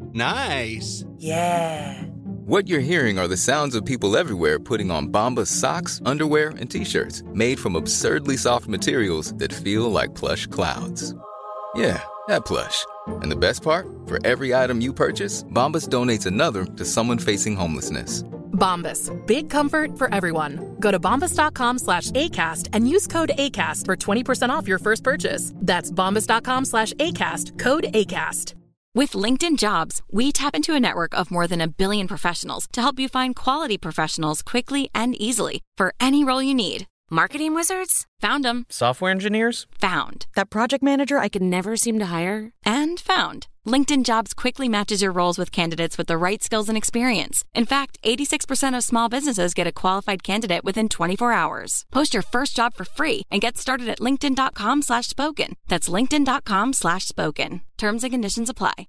Nice. Yeah. What you're hearing are the sounds of people everywhere putting on Bombas socks, underwear, and T-shirts made from absurdly soft materials that feel like plush clouds. Yeah, that plush. And the best part? For every item you purchase, Bombas donates another to someone facing homelessness. Bombas. Big comfort for everyone. Go to bombas.com/ACAST and use code ACAST for 20% off your first purchase. That's bombas.com/ACAST. Code ACAST. With LinkedIn Jobs, we tap into a network of more than 1 billion professionals to help you find quality professionals quickly and easily for any role you need. Marketing wizards? Found them. Software engineers? Found. That project manager I could never seem to hire? And found. LinkedIn Jobs quickly matches your roles with candidates with the right skills and experience. In fact, 86% of small businesses get a qualified candidate within 24 hours. Post your first job for free and get started at linkedin.com/spoken. That's linkedin.com/spoken. Terms and conditions apply.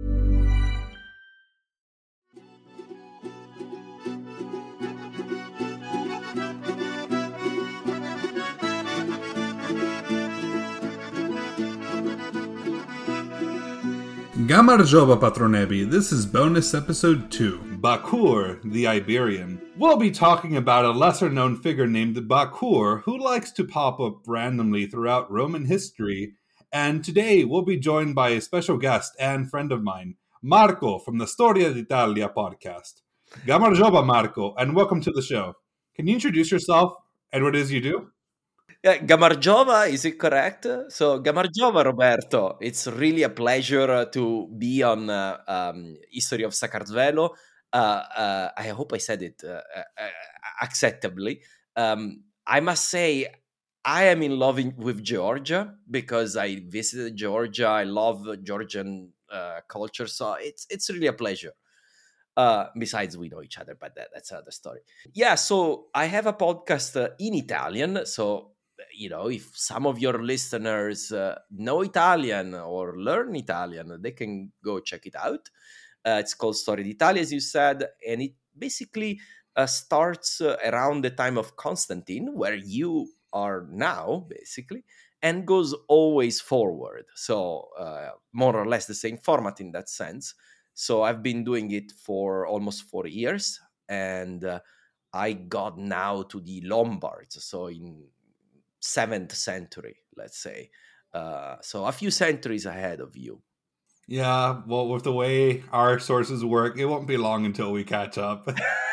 Gamarjoba Patronebi, this is bonus episode 2. Bakur, the Iberian. We'll be talking about a lesser-known figure named Bakur, who likes to pop up randomly throughout Roman history, and today we'll be joined by a special guest and friend of mine, Marco from the Storia d'Italia podcast. Gamarjoba, Marco, and welcome to the show. Can you introduce yourself and what it is you do? Gamarjova, is it correct? So, Gamarjova, Roberto, it's really a pleasure to be on History of Sakartvelo. I hope I said it acceptably. I must say, I am in love with Georgia because I visited Georgia. I love Georgian culture, so it's really a pleasure. Besides, we know each other, but that's another story. Yeah, so I have a podcast in Italian, so if some of your listeners know Italian or learn Italian, they can go check it out. It's called Storia d'Italia, as you said, and it basically starts around the time of Constantine, where you are now, basically, and goes always forward. So more or less the same format in that sense. So I've been doing it for almost 4 years, and I got now to the Lombards, so in 7th century, let's say. So a few centuries ahead of you. Yeah, well, with the way our sources work, it won't be long until we catch up.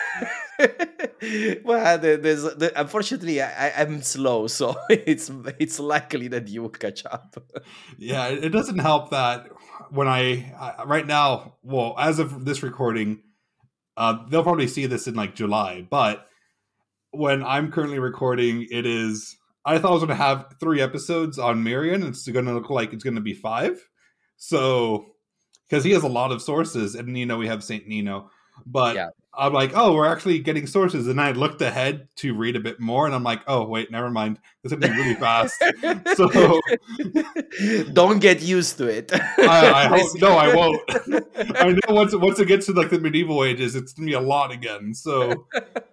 Well, unfortunately, I'm slow, so it's likely that you will catch up. Yeah, it doesn't help that when I right now, well, as of this recording, they'll probably see this in like July, but when I'm currently recording, I thought I was going to have 3 episodes on Marian. It's going to look like it's going to be 5. So, because he has a lot of sources, and we have Saint Nino, but yeah. I'm like, oh, we're actually getting sources. And I looked ahead to read a bit more, and I'm like, oh, wait, never mind. This is going to be really fast. So, don't get used to it. I hope, no, I won't. I know once it gets to like the medieval ages, it's going to be a lot again. So,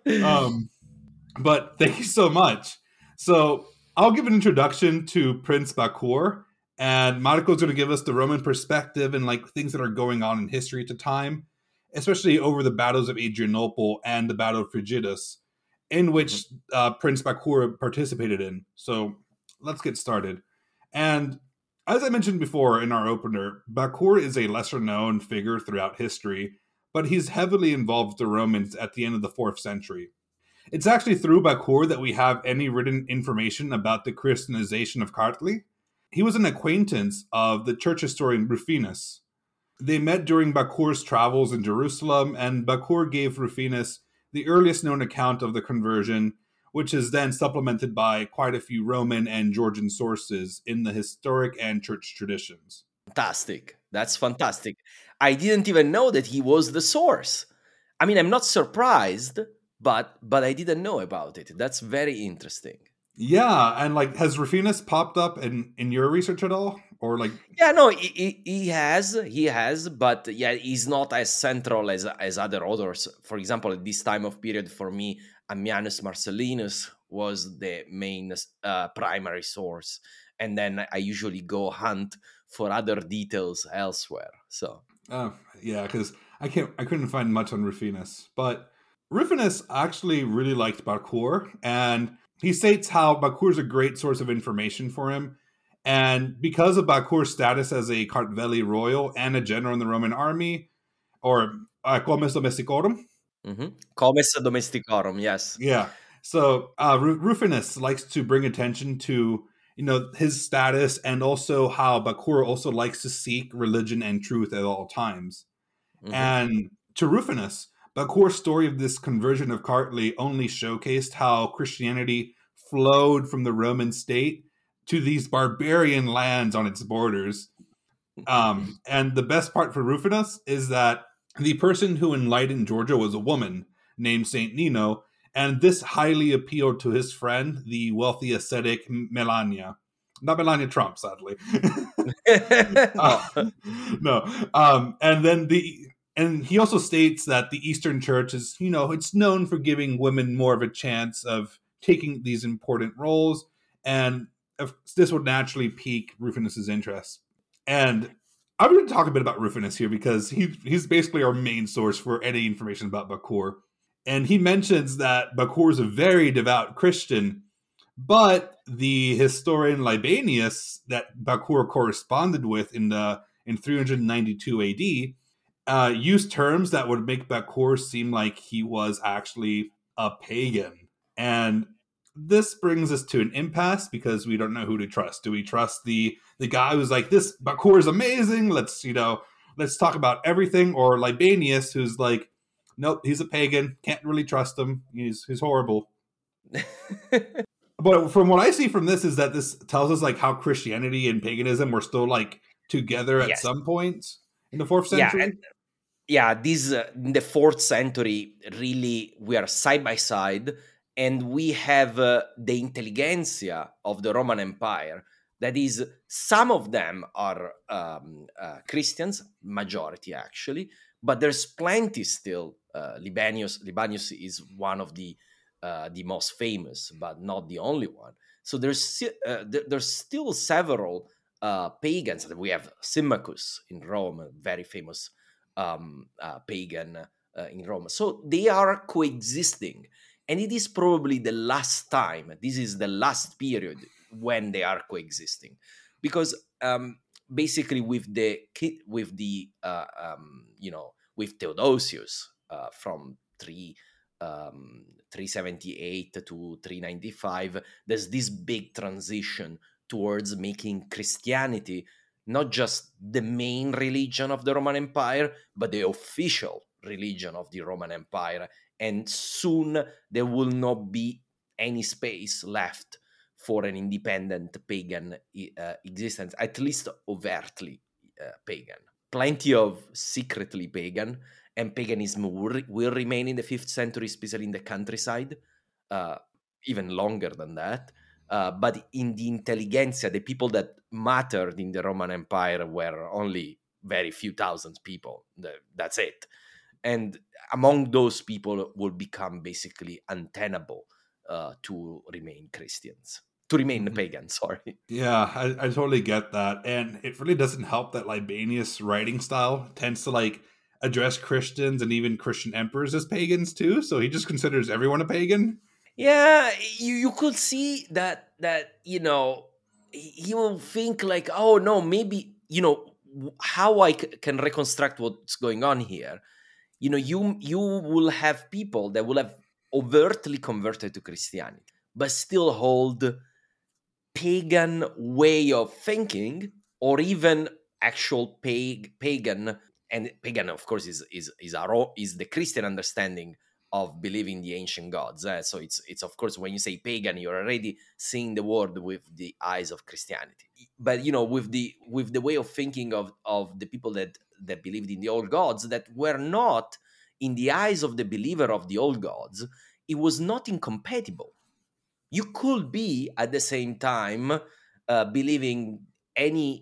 but thank you so much. So I'll give an introduction to Prince Bakur, and Marco's going to give us the Roman perspective and like things that are going on in history at the time, especially over the battles of Adrianople and the Battle of Frigidus, in which Prince Bakur participated in. So let's get started. And as I mentioned before in our opener, Bakur is a lesser-known figure throughout history, but he's heavily involved with the Romans at the end of the 4th century. It's actually through Bakur that we have any written information about the Christianization of Kartli. He was an acquaintance of the church historian Rufinus. They met during Bakur's travels in Jerusalem, and Bakur gave Rufinus the earliest known account of the conversion, which is then supplemented by quite a few Roman and Georgian sources in the historic and church traditions. Fantastic. That's fantastic. I didn't even know that he was the source. I mean, I'm not surprised, but I didn't know about it. That's very interesting. Yeah, and like, has Rufinus popped up in your research at all? Or like, yeah, no, he has, but yeah, he's not as central as other authors. For example, at this time of period, for me, Ammianus Marcellinus was the main primary source, and then I usually go hunt for other details elsewhere. So yeah, because I couldn't find much on Rufinus, but Rufinus actually really liked Bakur, and he states how Bakur is a great source of information for him. And because of Bakur's status as a Kartveli royal and a general in the Roman army, or comes domesticorum. Comes domesticorum, yes. Yeah. So Rufinus likes to bring attention to, his status, and also how Bakur also likes to seek religion and truth at all times. And to Rufinus, Bakur's story of this conversion of Kartli only showcased how Christianity flowed from the Roman state to these barbarian lands on its borders. And the best part for Rufinus is that the person who enlightened Georgia was a woman named Saint Nino, and this highly appealed to his friend, the wealthy ascetic Melania. Not Melania Trump, sadly. No. And he also states that the Eastern Church is, it's known for giving women more of a chance of taking these important roles, and this would naturally pique Rufinus's interest. And I'm going to talk a bit about Rufinus here because he's basically our main source for any information about Bakur. And he mentions that Bakur is a very devout Christian, but the historian Libanius that Bakur corresponded with in 392 AD used terms that would make Bakur seem like he was actually a pagan. And this brings us to an impasse because we don't know who to trust. Do we trust the guy who's like, this Bakur is amazing, let's talk about everything, or Libanius who's like, nope, he's a pagan, can't really trust him, he's horrible. But from what I see from this is that this tells us like how Christianity and paganism were still like together at some point in the 4th century. This in the 4th century, really, we are side by side, and we have the intelligentsia of the Roman Empire. That is, some of them are Christians, majority actually, but there's plenty still. Libanius is one of the most famous, but not the only one. So there's still several pagans. We have Symmachus in Rome, a very famous pagan in Rome. So they are coexisting, and it is probably the last time. This is the last period when they are coexisting, because basically with Theodosius from 378 to 395, there's this big transition towards making Christianity not just the main religion of the Roman Empire, but the official religion of the Roman Empire. And soon there will not be any space left for an independent pagan existence, at least overtly pagan. Plenty of secretly pagan, and paganism will remain in the 5th century, especially in the countryside, even longer than that. But in the intelligentsia, the people that mattered in the Roman Empire were only very few thousand people. That's it. And among those people will become basically untenable to remain Christians. To remain pagan, sorry. Yeah, I totally get that. And it really doesn't help that Libanius' writing style tends to like address Christians and even Christian emperors as pagans too. So he just considers everyone a pagan. Yeah, you could see that he will think like, oh no, maybe, how I can reconstruct what's going on here. You will have people that will have overtly converted to Christianity, but still hold pagan way of thinking, or even actual pagan, and pagan, of course, is the Christian understanding of believing the ancient gods. So it's of course, when you say pagan, you're already seeing the world with the eyes of Christianity. But with the way of thinking of the people that believed in the old gods, that were not, in the eyes of the believer of the old gods, it was not incompatible. You could be at the same time believing any,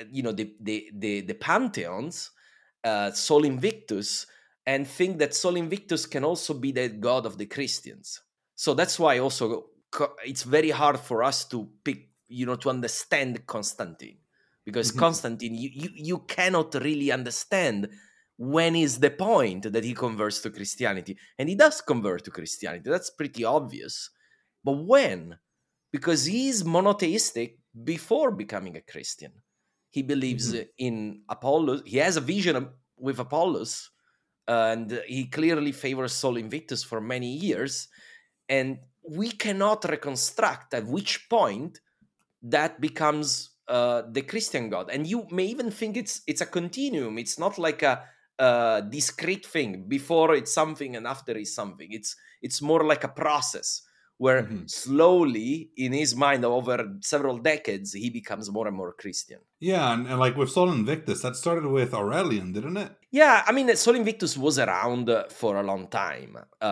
the pantheons, Sol Invictus, and think that Sol Invictus can also be the god of the Christians. So that's why also it's very hard for us to pick to understand Constantine, because Constantine, you cannot really understand when is the point that he converts to Christianity. And he does convert to Christianity. That's pretty obvious. But when? Because he's monotheistic before becoming a Christian. He believes in Apollos. He has a vision with Apollos, and he clearly favors Sol Invictus for many years. And we cannot reconstruct at which point that becomes the Christian God. And you may even think it's a continuum. It's not like a discrete thing. Before it's something and after it's something. It's more like a process where slowly, in his mind, over several decades, he becomes more and more Christian. Yeah, and like with Sol Invictus, that started with Aurelian, didn't it? Yeah, I mean, Sol Invictus was around for a long time.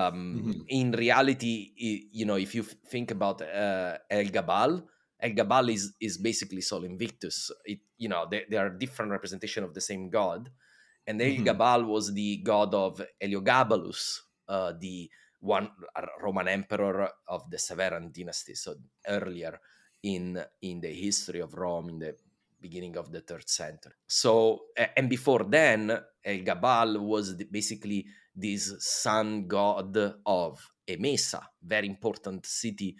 In reality, if you think about Elgabal is basically Sol Invictus. They are different representation of the same god. And Elgabal was the god of Heliogabalus, the one Roman emperor of the Severan dynasty, so earlier in the history of Rome, in the beginning of the 3rd century. So, and before then, Elgabal was basically this sun god of Emesa, very important city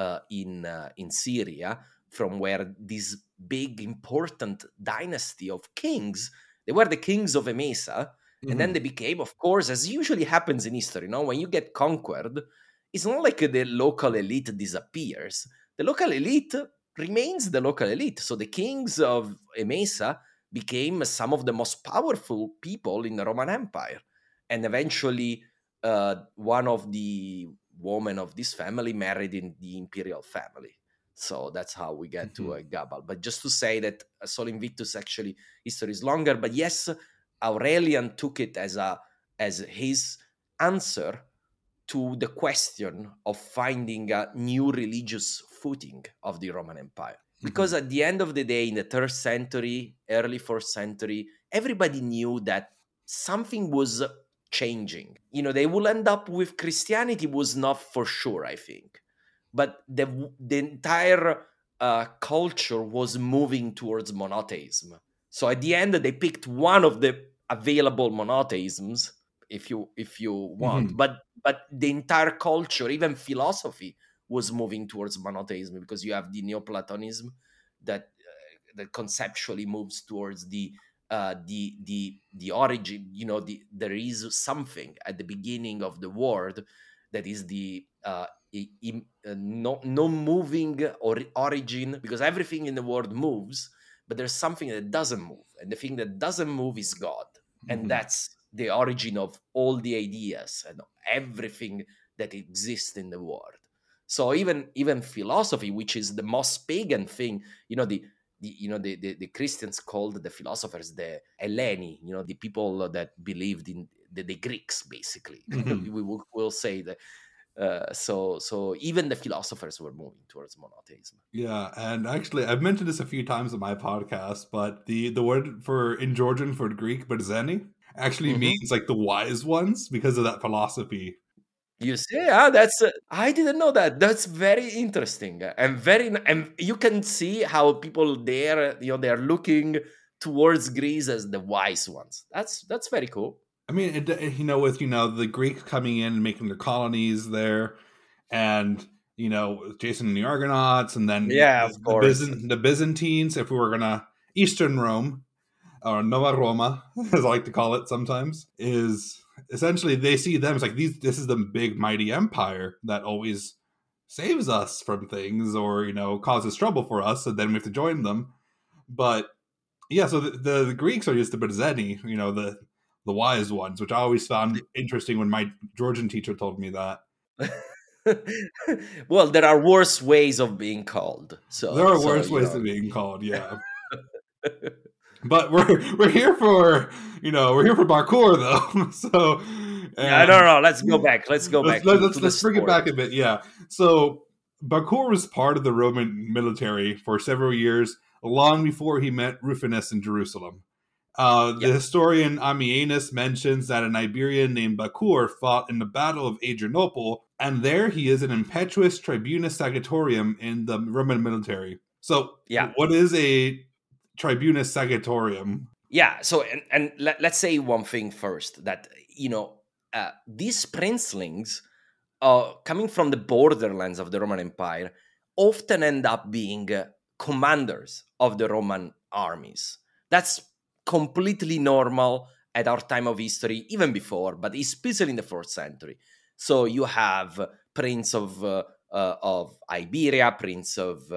in Syria, from where this big important dynasty of kings, they were the kings of Emesa. And then they became, of course, as usually happens in history, when you get conquered, it's not like the local elite disappears. The local elite remains the local elite. So the kings of Emesa became some of the most powerful people in the Roman Empire. And eventually, one of the women of this family married in the imperial family. So that's how we get to Elgabal. But just to say that Sol Invictus, actually, history is longer. But yes, Aurelian took it as his answer to the question of finding a new religious footing of the Roman Empire. Because at the end of the day, in the 3rd century, early 4th century, everybody knew that something was changing. They will end up with Christianity was not for sure, I think. But the entire culture was moving towards monotheism. So at the end, they picked one of the available monotheisms, if you want. But the entire culture, even philosophy, was moving towards monotheism, because you have the Neoplatonism that conceptually moves towards the origin. There is something at the beginning of the world that is the non-moving or origin, because everything in the world moves. But there's something that doesn't move. And the thing that doesn't move is God. And that's the origin of all the ideas and everything that exists in the world. So even philosophy, which is the most pagan thing, the Christians called the philosophers the Helleni, the people that believed in the Greeks, basically. We'll say that. So even the philosophers were moving towards monotheism. Yeah, and actually, I've mentioned this a few times in my podcast, but the word in Georgian for Greek, berzeni, actually means like the wise ones because of that philosophy. You see, I didn't know that. That's very interesting, and you can see how people there, they are looking towards Greece as the wise ones. That's very cool. I mean, with the Greeks coming in and making their colonies there, and Jason and the Argonauts, and then of course the Byzantines. If we were gonna Eastern Rome, or Nova Roma, as I like to call it sometimes, is essentially they see them as like this is the big mighty empire that always saves us from things, or causes trouble for us, and then we have to join them. But yeah, so the Greeks are just the berzeni, the wise ones, which I always found interesting when my Georgian teacher told me that. Well, there are worse ways of being called. So there are worse ways of being called, yeah. But we're here for Barcour though. So I don't know. Let's go back. Let's bring it back a bit. Yeah. So Barcour was part of the Roman military for several years, long before he met Rufinus in Jerusalem. The historian Ammianus mentions that an Iberian named Barcour fought in the Battle of Adrianople, and there he is an impetuous tribunus sagitorium in the Roman military. So, what is a Tribunus Sagitorium? Yeah, so and let's say one thing first, that these princelings coming from the borderlands of the Roman Empire often end up being commanders of the Roman armies. That's completely normal at our time of history, even before, but especially in the 4th century. So you have Prince of Iberia, Prince of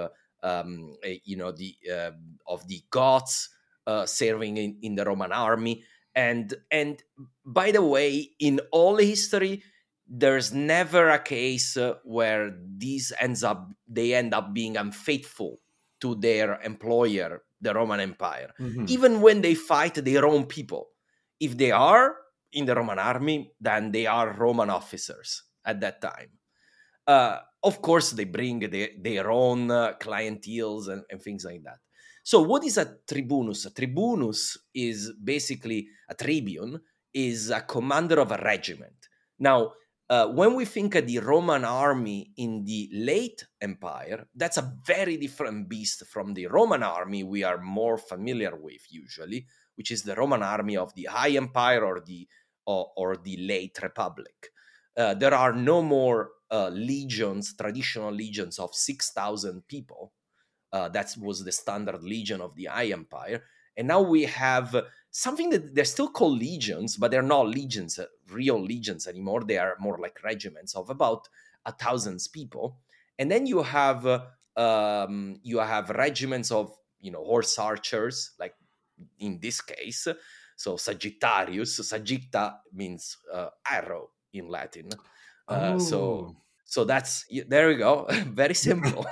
the Goths serving in the Roman army, and by the way, in all history, there's never a case where they end up being unfaithful to their employer, the Roman Empire, even when they fight their own people. If they are in the Roman army, then they are Roman officers at that time. Of course, they bring their own clienteles and things like that. So what is a tribunus? A tribunus is basically a tribune, is a commander of a regiment. Now, when we think of the Roman army in the late empire, that's a very different beast from the Roman army we are more familiar with usually, which is the Roman army of the High Empire or the late Republic. There are no more legions, traditional legions of 6,000 people. That was the standard legion of the High Empire. And now we have something that they're still called legions, but they're not legions, real legions anymore. They are more like regiments of about 1,000 people. And then you have regiments of horse archers, like in this case. So Sagittarius, Sagitta means arrow in Latin. So that's, there we go. Very simple.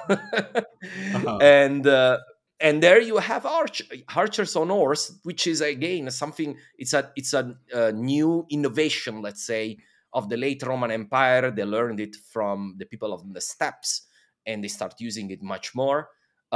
And there you have archers on horse, which is again something. It's a new innovation, let's say, of the late Roman Empire. They learned it from the people of the steppes, and they start using it much more.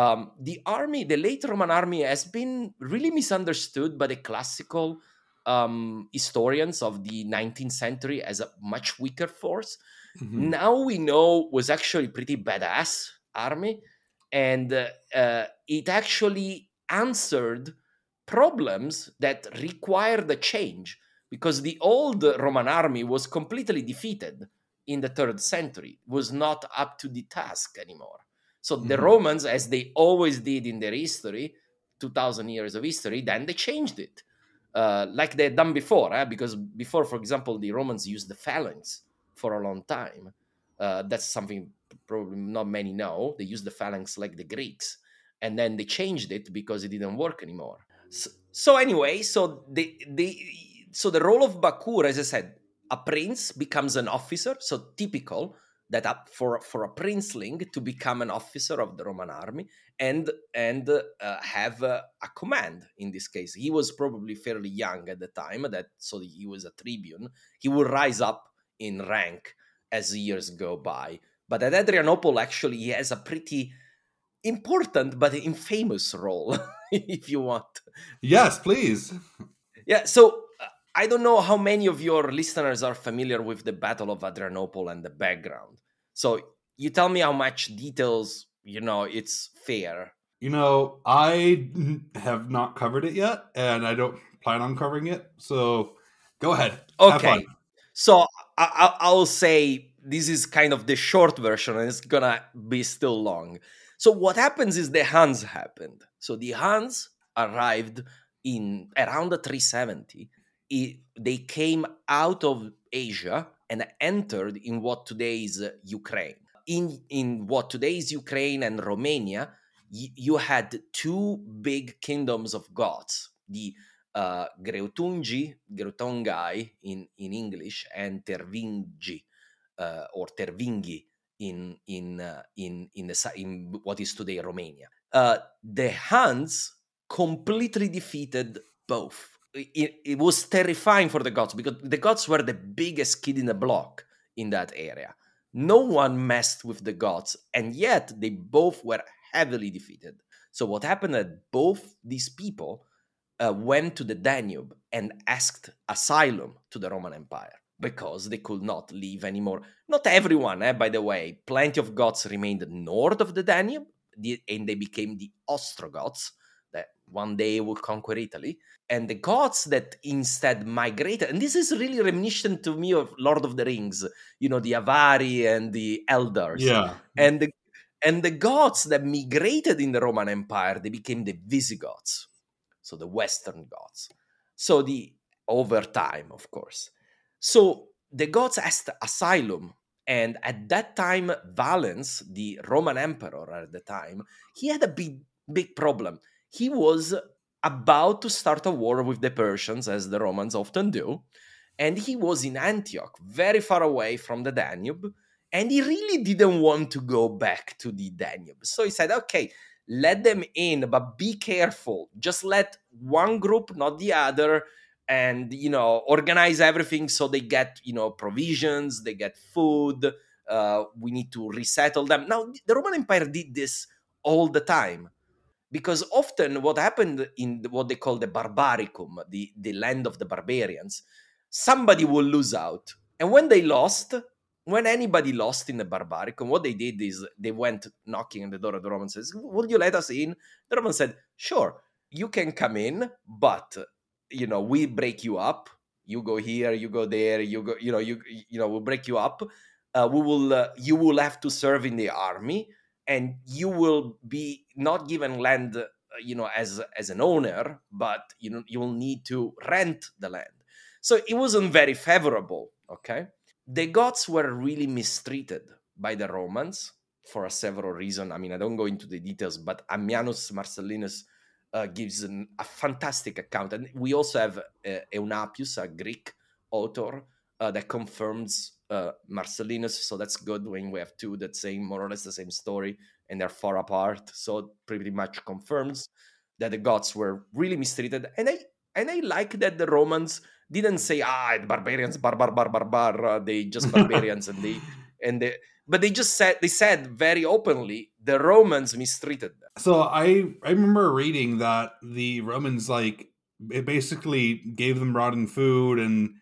The late Roman army, has been really misunderstood by the classical historians of the 19th century as a much weaker force. Now we know was actually pretty badass army, and it actually answered problems that required a change, because the old Roman army was completely defeated in the 3rd century, was not up to the task anymore. So the Romans, as they always did in their history, 2,000 years of history, then they changed it, like they had done before, because before, for example, the Romans used the phalanx for a long time. That's something probably not many know. They used the phalanx like the Greeks, and then they changed it because it didn't work anymore. So anyway, so the role of Bakur, as I said, a prince becomes an officer. So typical that for a princeling to become an officer of the Roman army and have a command. In this case, he was probably fairly young at the time, so he was a tribune. He will rise up in rank as years go by. But at Adrianople, actually, he has a pretty important but infamous role, if you want. Yes, please. Yeah, so I don't know how many of your listeners are familiar with the Battle of Adrianople and the background. So you tell me how much details, it's fair. I have not covered it yet, and I don't plan on covering it. So go ahead. Okay. Have fun. So I'll say this is kind of the short version, and it's going to be still long. So what happens is the Huns happened. So the Huns arrived in around 370. They came out of Asia and entered in what today is Ukraine. In what today is Ukraine and Romania, you had two big kingdoms of Goths, the Greutungi in English, and Tervingi or Tervingi in what is today Romania. The Huns completely defeated both. It was terrifying for the Goths, because the Goths were the biggest kid in the block in that area. No one messed with the Goths, and yet they both were heavily defeated. So what happened that both these people went to the Danube and asked asylum to the Roman Empire, because they could not leave anymore. Not everyone, by the way. Plenty of Goths remained north of the Danube, and they became the Ostrogoths that one day would conquer Italy. And the Goths that instead migrated, and this is really reminiscent to me of Lord of the Rings, the Avari and the Eldars. Yeah. And the Goths that migrated in the Roman Empire, they became the Visigoths, so the Western Goths. So over time, of course. So the Goths asked asylum, and at that time, Valens, the Roman emperor at the time, he had a big problem. He was about to start a war with the Persians, as the Romans often do, and he was in Antioch, very far away from the Danube, and he really didn't want to go back to the Danube. So he said, okay, let them in, but be careful. Just let one group, not the other, and, organize everything so they get, provisions, they get food. We need to resettle them. Now, the Roman Empire did this all the time. Because often what happened in what they call the Barbaricum, the land of the barbarians, somebody will lose out. And when anybody lost in the Barbaricum, what they did is they went knocking on the door of the Romans and said, would you let us in? The Romans said, sure, you can come in, but, we break you up. You go here, you go there, you go, we'll break you up. You will have to serve in the army. And you will be not given land, as an owner, but you will need to rent the land. So it wasn't very favorable. Okay, the Goths were really mistreated by the Romans for several reasons. I mean, I don't go into the details, but Ammianus Marcellinus gives a fantastic account, and we also have Eunapius, a Greek author, that confirms Marcellinus, so that's good when we have two that say more or less the same story and they're far apart. So pretty much confirms that the Goths were really mistreated, and I like that the Romans didn't say the barbarians they just barbarians but they just said very openly the Romans mistreated them. So I remember reading that the Romans it basically gave them rotten food and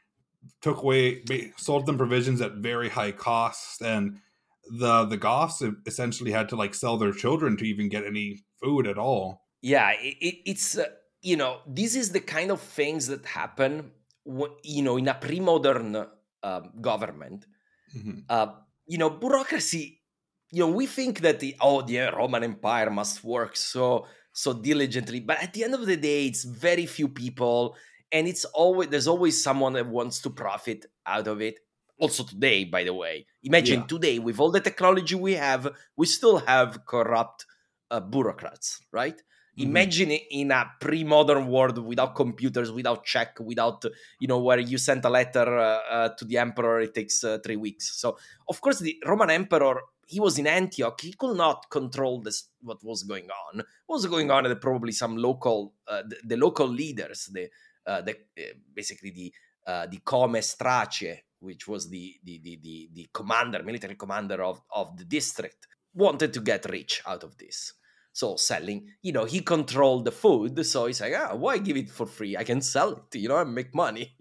sold them provisions at very high cost, and the Goths essentially had to sell their children to even get any food at all. Yeah, it's this is the kind of things that happen in a pre-modern government. Mm-hmm. Bureaucracy. We think that the Roman Empire must work so diligently, but at the end of the day, it's very few people. And there's always someone that wants to profit out of it. Also today, by the way. Imagine today, with all the technology we have, we still have corrupt bureaucrats, right? Mm-hmm. Imagine in a pre-modern world without computers, without check, without, where you send a letter to the emperor, it takes 3 weeks. So, of course, the Roman emperor, he was in Antioch. He could not control what was going on. What was going on at probably some local, the local leaders, basically the Come Strace, which was the military commander of the district, wanted to get rich out of this. So selling, he controlled the food. So he's like, why give it for free? I can sell it, and make money.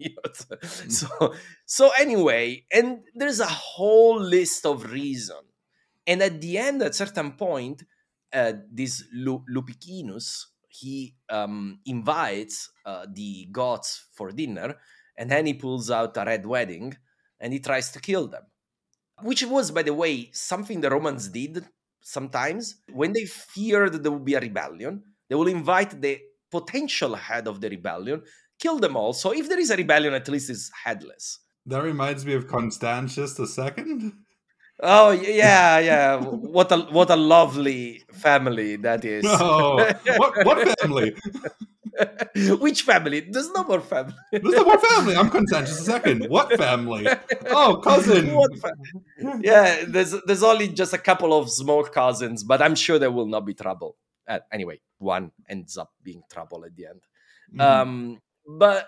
So anyway, and there's a whole list of reasons. And at the end, at a certain point, this Lupicinus, he invites the Goths for dinner, and then he pulls out a red wedding, and he tries to kill them. Which was, by the way, something the Romans did sometimes. When they feared there would be a rebellion, they will invite the potential head of the rebellion, kill them all. So if there is a rebellion, at least it's headless. That reminds me of Constantius II. Oh yeah. What a lovely family that is. No, what family? Which family? There's no more family. There's no more family. I'm Constantius II. What family? Oh, cousin. What yeah, there's only just a couple of small cousins, but I'm sure there will not be trouble. Anyway, one ends up being trouble at the end. Mm. But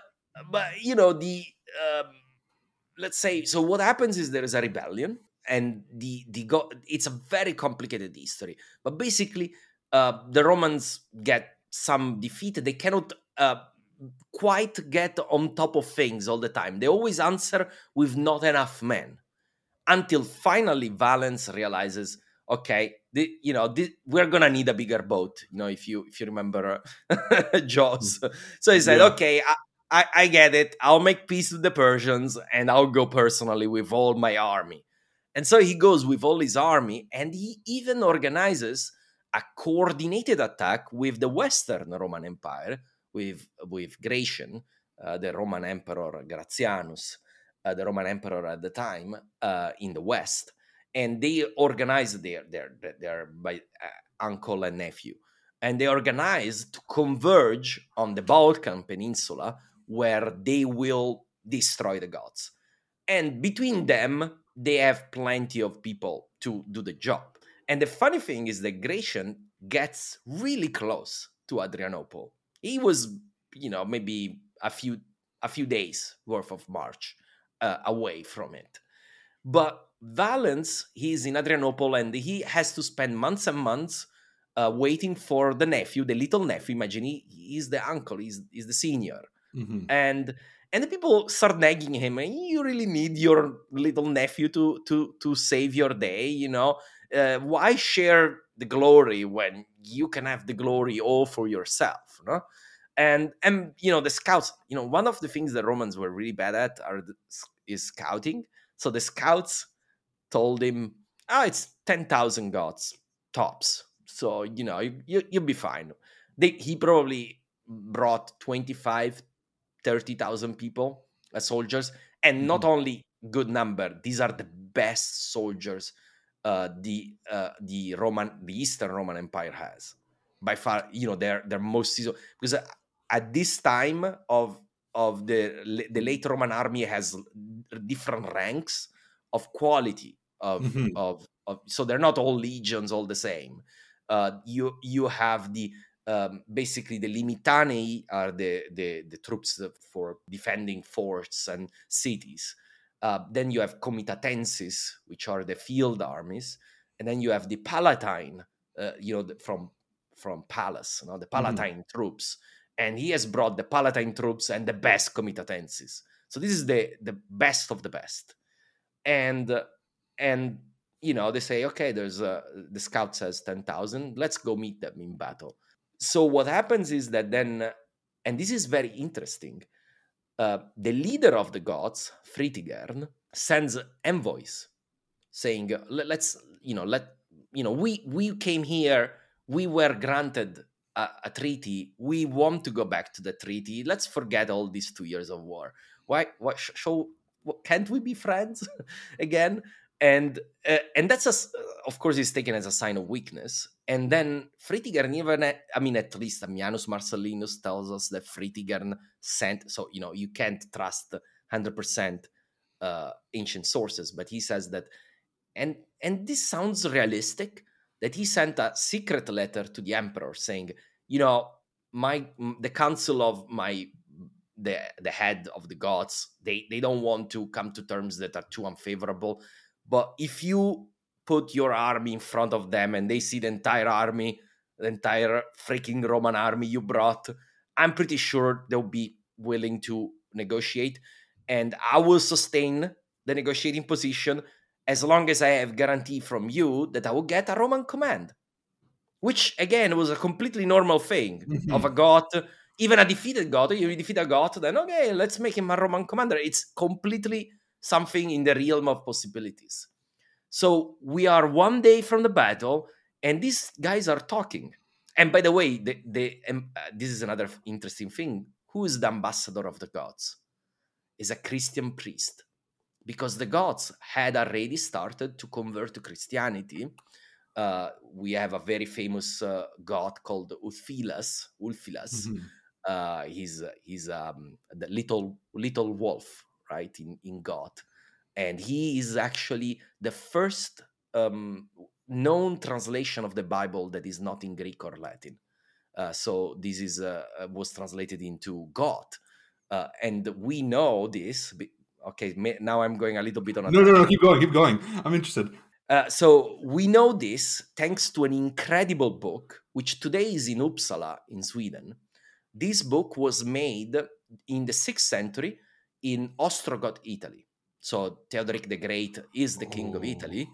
let's say, so what happens is there is a rebellion. And it's a very complicated history. But basically, the Romans get some defeat. They cannot quite get on top of things all the time. They always answer with not enough men. Until finally Valens realizes, okay, we're gonna need a bigger boat. If you remember Jaws. So he said, okay, I get it. I'll make peace with the Persians, and I'll go personally with all my army. And so he goes with all his army, and he even organizes a coordinated attack with the Western Roman Empire, with Gratian, the Roman Emperor Gratianus, the Roman Emperor at the time, in the West. And they organized their uncle and nephew. And they organized to converge on the Balkan Peninsula, where they will destroy the Goths. And between them, they have plenty of people to do the job. And the funny thing is that Gratian gets really close to Adrianople. He was, maybe a few days worth of march away from it. But Valens, he's in Adrianople, and he has to spend months and months waiting for the nephew, the little nephew. Imagine he's the uncle, he's the senior. Mm-hmm. And the people start nagging him, you really need your little nephew to save your day, why share the glory when you can have the glory all for yourself, no? And the scouts, one of the things the Romans were really bad at is scouting. So the scouts told him, it's 10,000 Goths tops. So, you'll be fine. He probably brought 25, 30,000 people as soldiers, and not only good number. These are the best soldiers the Eastern Roman Empire has by far. They're most seasoned, because at this time of the late Roman army has different ranks of quality of so they're not all legions all the same. You have the basically the limitanei are the troops for defending forts and cities. Then you have comitatenses, which are the field armies, and then you have the Palatine, from Pallas, the Palatine troops. And he has brought the Palatine troops and the best comitatenses. So this is the best of the best. And they say, okay, there's the scout says 10,000. Let's go meet them in battle. So what happens is that then, and this is very interesting, the leader of the Goths, Fritigern, sends envoys saying, we came here, we were granted a treaty, we want to go back to the treaty, let's forget all these 2 years of war. Can't we be friends again? And that's, of course, is taken as a sign of weakness. And then Fritigern even, at least Ammianus Marcellinus tells us that Fritigern sent, so, you can't trust 100% ancient sources, but he says that, and this sounds realistic, that he sent a secret letter to the emperor saying, the council of the head of the Goths, they don't want to come to terms that are too unfavorable. But if you put your army in front of them and they see the entire army, the entire freaking Roman army you brought, I'm pretty sure they'll be willing to negotiate. And I will sustain the negotiating position as long as I have guarantee from you that I will get a Roman command. Which, again, was a completely normal thing of a Goth, even a defeated Goth. You defeat a Goth, then, okay, let's make him a Roman commander. It's completely something in the realm of possibilities. So we are one day from the battle, and these guys are talking. And by the way, this is another interesting thing. Who is the ambassador of the Goths? Is a Christian priest. Because the Goths had already started to convert to Christianity. We have a very famous Goth called Ulfilas. He's the little wolf, right, in Goth. And he is actually the first known translation of the Bible that is not in Greek or Latin. So this was translated into Goth. And we know this. Okay, now I'm going a little bit on a No, keep going. I'm interested. So we know this thanks to an incredible book, which today is in Uppsala in Sweden. This book was made in the 6th century in Ostrogoth, Italy. So Theodoric the Great is the king of Italy.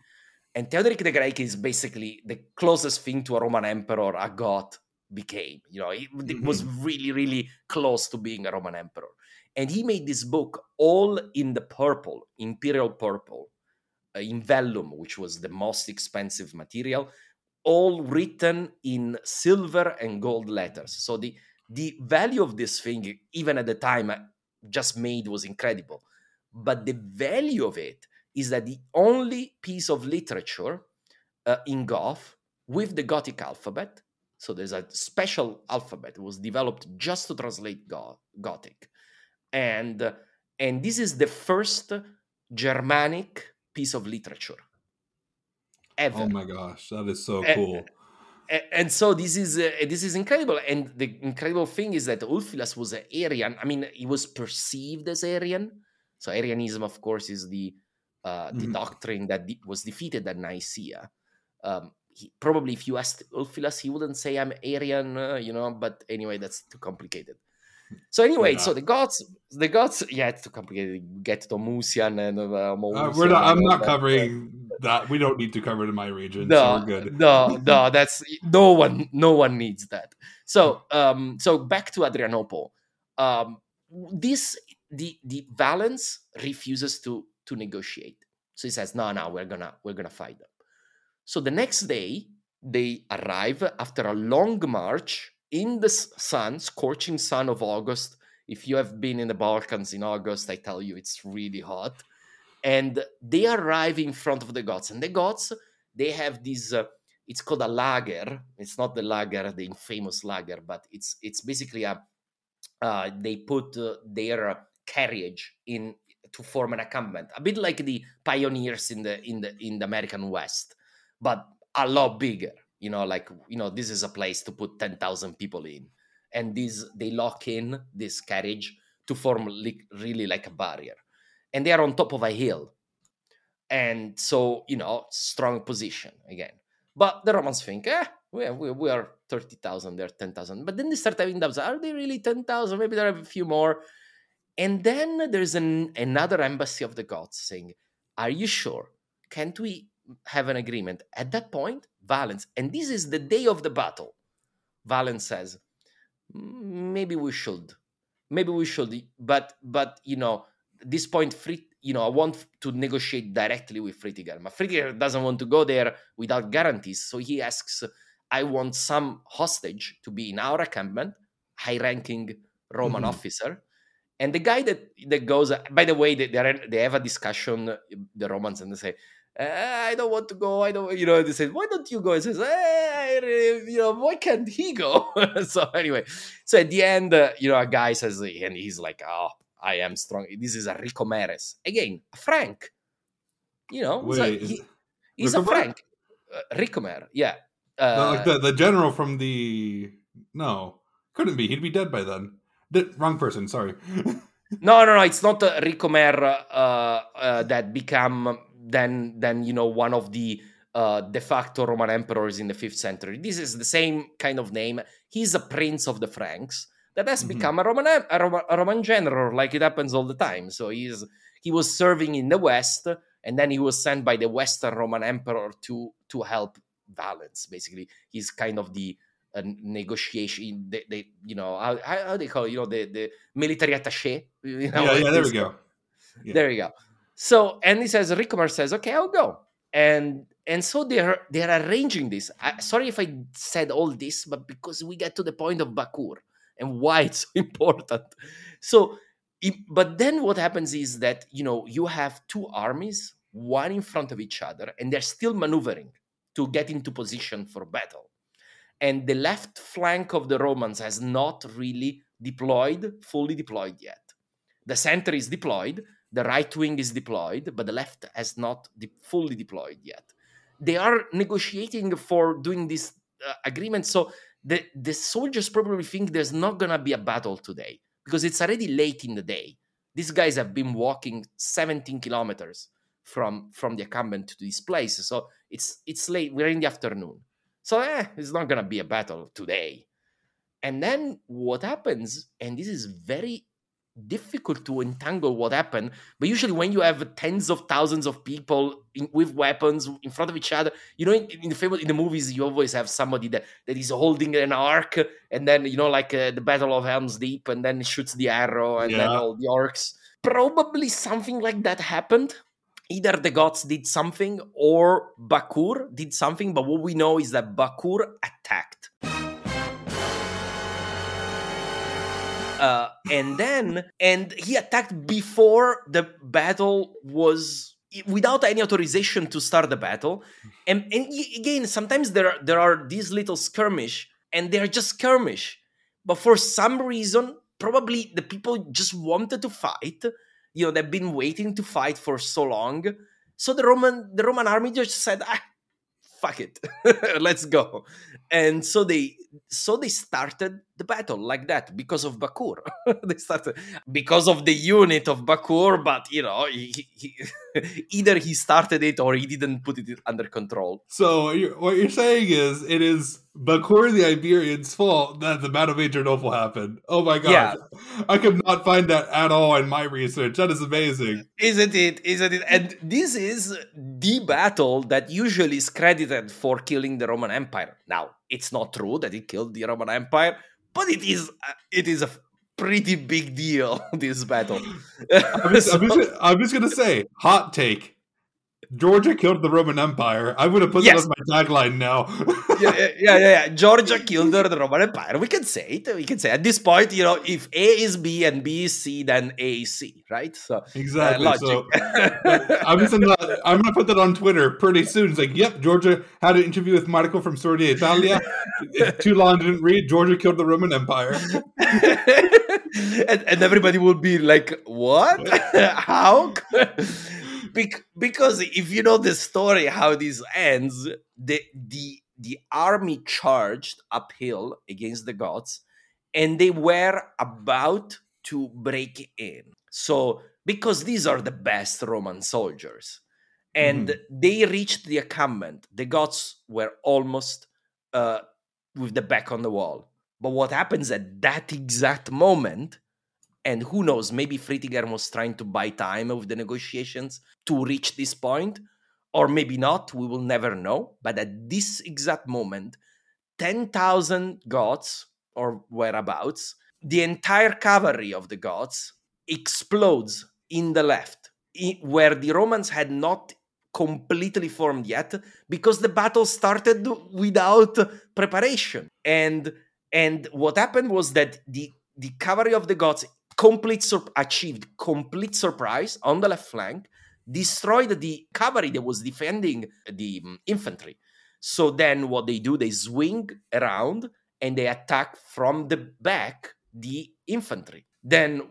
And Theodoric the Great is basically the closest thing to a Roman emperor a Goth became. It was really, really close to being a Roman emperor. And he made this book all in the purple, imperial purple, in vellum, which was the most expensive material, all written in silver and gold letters. So the value of this thing, even at the time just made, was incredible. But the value of it is that the only piece of literature in Goth with the Gothic alphabet, so there's a special alphabet that was developed just to translate Gothic. And this is the first Germanic piece of literature ever. Oh my gosh, that is so cool. And so this is incredible. And the incredible thing is that Ulfilas was an Arian. I mean, he was perceived as Arian. So Arianism, of course, is the doctrine that was defeated at Nicaea. Probably if you asked Ulfilas, he wouldn't say I'm Arian, but anyway, that's too complicated. So anyway, so the gods, it's too complicated. Get to Musian and I'm not covering that. We don't need to cover it in my region. So we're good. No, that's no one needs that. So back to Adrianople. The Valens refuses to negotiate. So he says, no, we're gonna fight them. So the next day they arrive after a long march in the scorching sun of August. If you have been in the Balkans in August, I tell you, it's really hot. And they arrive in front of the Goths. And the Goths, they have this, it's called a lager. It's not the lager, the infamous lager, but it's basically they put their carriage in to form an encampment, a bit like the pioneers in the American West, but a lot bigger. This is a place to put 10,000 people in. And they lock in this carriage to form really like a barrier. And they are on top of a hill. And so, strong position again. But the Romans think, we are 30,000, they're 10,000. But then they start having doubts. Are they really 10,000? Maybe there are a few more. And then there's another embassy of the Goths saying, are you sure? Can't we have an agreement? At that point, Valens, and this is the day of the battle, Valens says, maybe we should, but at this point, I want to negotiate directly with Fritiger. But Fritiger doesn't want to go there without guarantees, so he asks, I want some hostage to be in our encampment, high-ranking Roman officer. And the guy that goes, by the way, they have a discussion, the Romans, and they say, I don't want to go. I don't, they say, why don't you go? He says, why can't he go? So anyway, so at the end, a guy says, and he's like, oh, I am strong. This is a Ricomeres. Again, a Frank. Wait, he's a Frank. Ricomer, yeah. Like the general from the... No, couldn't be. He'd be dead by then. Wrong person, sorry. No, it's not Ricomer that become... Then one of the de facto Roman emperors in the 5th century. This is the same kind of name. He's a prince of the Franks that has become a Roman general, like it happens all the time. So he was serving in the West, and then he was sent by the Western Roman emperor to help Valens. Basically, he's kind of the negotiation. How they call it? The military attaché. Yeah, there we go. Yeah. There we go. So, and he says, Ricomer says, okay, I'll go. And so they're arranging this. Sorry if I said all this, but because we get to the point of Bakur and why it's so important. So, but then what happens is that, you have two armies, one in front of each other, and they're still maneuvering to get into position for battle. And the left flank of the Romans has not really fully deployed yet. The center is deployed. The right wing is deployed, but the left has not fully deployed yet. They are negotiating for doing this agreement. So the soldiers probably think there's not going to be a battle today because it's already late in the day. These guys have been walking 17 kilometers from the encampment to this place. So it's late. We're in the afternoon. So it's not going to be a battle today. And then what happens, and this is very difficult to entangle what happened. But usually when you have tens of thousands of people with weapons in front of each other, in the movies, you always have somebody that is holding an arc, and then, like the Battle of Helm's Deep, and then shoots the arrow, and then all the orcs. Probably something like that happened. Either the gods did something or Bakur did something, but what we know is that Bakur attacked. And he attacked before the battle was, without any authorization to start the battle. And again, sometimes there are these little skirmish, and they're just skirmish. But for some reason, probably the people just wanted to fight. They've been waiting to fight for so long. So the Roman army just said, fuck it, let's go. And so they started the battle like that because of Bakur. They started because of the unit of Bakur, but either he started it or he didn't put it under control. So what you're saying is it is Bakur the Iberian's fault that the Battle of Adrianople happened. Oh my god. Yeah. I could not find that at all in my research. That is amazing. Isn't it? And this is the battle that usually is credited for killing the Roman Empire. Now, it's not true that it killed the Roman Empire, but it is a pretty big deal, this battle. I'm just going to say, hot take. Georgia killed the Roman Empire. I'm going to put that as my tagline now. Yeah. Georgia killed the Roman Empire. We can say it. At this point, if A is B and B is C, then A is C, right? So exactly. So I'm going to put that on Twitter pretty soon. It's like, yep, Georgia had an interview with Marco from Storia Italia. Too long didn't read. Georgia killed the Roman Empire. and everybody would be like, what? How? Because if you know the story, how this ends, the army charged uphill against the gods, and they were about to break in. So, because these are the best Roman soldiers, and they reached the encampment, the gods were almost with the back on the wall. But what happens at that exact moment, and who knows, maybe Fritigern was trying to buy time with the negotiations to reach this point, or maybe not, we will never know. But at this exact moment, 10,000 gods, or whereabouts, the entire cavalry of the gods explodes in the left, where the Romans had not completely formed yet, because the battle started without preparation. And what happened was that the cavalry of the gods achieved complete surprise on the left flank, destroyed the cavalry that was defending the infantry. So then what they do, they swing around and they attack from the back the infantry. Then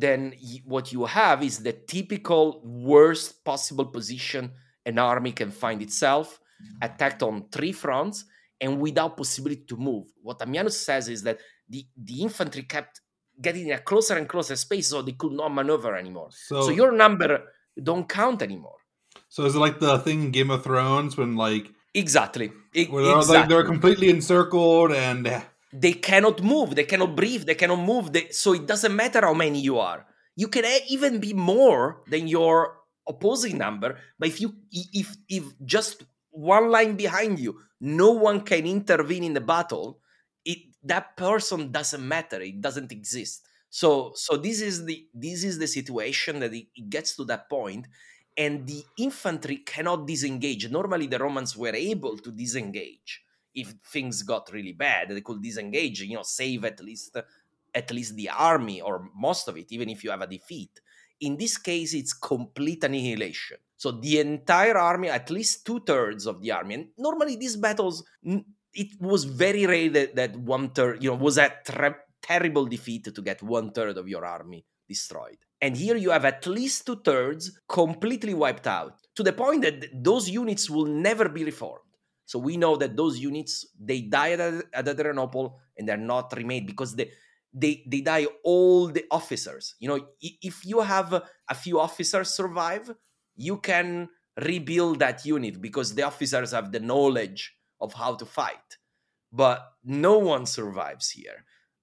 what you have is the typical worst possible position an army can find itself, attacked on 3 fronts and without possibility to move. What Ammianus says is that the infantry kept getting a closer and closer space, so they could not maneuver anymore. So your number don't count anymore. So is it like the thing in Game of Thrones when Exactly. They're completely encircled and they cannot move, they cannot breathe, they cannot move. So it doesn't matter how many you are. You can even be more than your opposing number, but if just one line behind you, no one can intervene in the battle, that person doesn't matter. It doesn't exist. So this is the situation that it gets to that point, and the infantry cannot disengage. Normally, the Romans were able to disengage if things got really bad. They could disengage, save at least the army or most of it, even if you have a defeat. In this case, it's complete annihilation. So the entire army, at least 2/3 of the army, and normally these battles, it was very rare that 1/3, was a terrible defeat to get 1/3 of your army destroyed. And here you have at least 2/3 completely wiped out, to the point that those units will never be reformed. So we know that those units, they died at Adrianople and they're not remade because they die all the officers. If you have a few officers survive, you can rebuild that unit because the officers have the knowledge of how to fight. But no one survives here.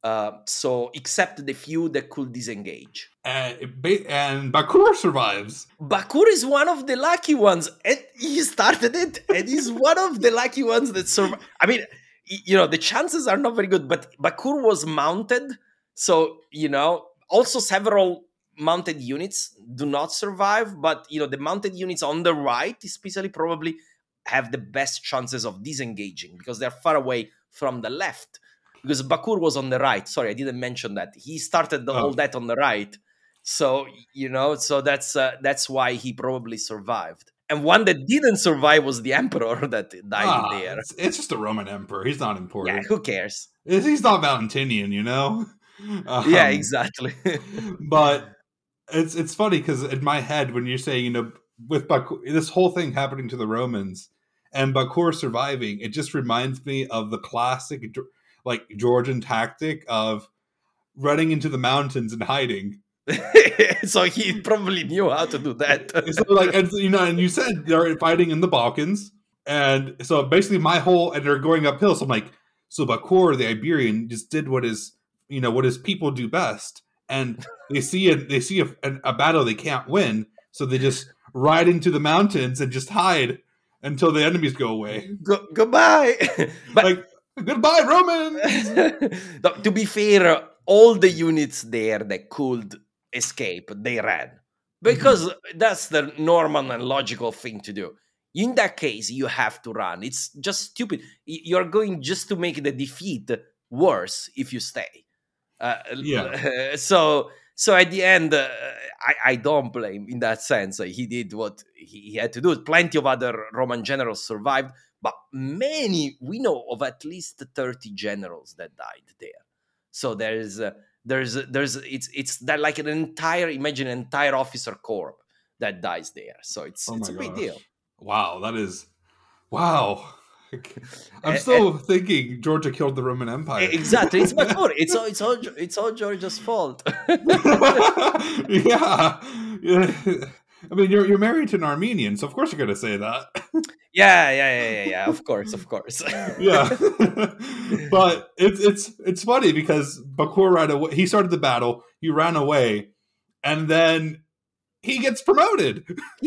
So except the few that could disengage. And Bakur survives. Bakur is one of the lucky ones, and he started it, and he's one of the lucky ones that survived. I mean, the chances are not very good, but Bakur was mounted, so, also several mounted units do not survive, but, the mounted units on the right, especially, probably have the best chances of disengaging, because they're far away from the left. Because Bakur was on the right. Sorry, I didn't mention that. He started all that on the right. So, so that's why he probably survived. And one that didn't survive was the emperor that died there. It's just a Roman emperor. He's not important. Yeah, who cares? He's not Valentinian, Yeah, exactly. But it's funny because in my head, when you're saying, with Bakur, this whole thing happening to the Romans and Bakur surviving, it just reminds me of the classic, Georgian tactic of running into the mountains and hiding. So he probably knew how to do that. And you said they're fighting in the Balkans, and so basically and they're going uphill. So I'm like, so Bakur, the Iberian, just did what his people do best, and they see a battle they can't win, so they just ride into the mountains and just hide until the enemies go away. Goodbye. But goodbye, Romans. To be fair, all the units there that could escape, they ran. Because that's the normal and logical thing to do. In that case, you have to run. It's just stupid. You're going just to make the defeat worse if you stay. So at the end, I don't blame in that sense. He did what he had to do. Plenty of other Roman generals survived, but we know of at least 30 generals that died there. So it's that like imagine an entire officer corps that dies there. So it's a big deal. Wow, wow. I'm still thinking Georgia killed the Roman Empire. Exactly, it's Bakur. It's all Georgia's fault. Yeah. I mean, you're married to an Armenian, so of course you're going to say that. Yeah. Of course. Yeah, but it's funny because Bakur ran away. He started the battle. He ran away, and then he gets promoted.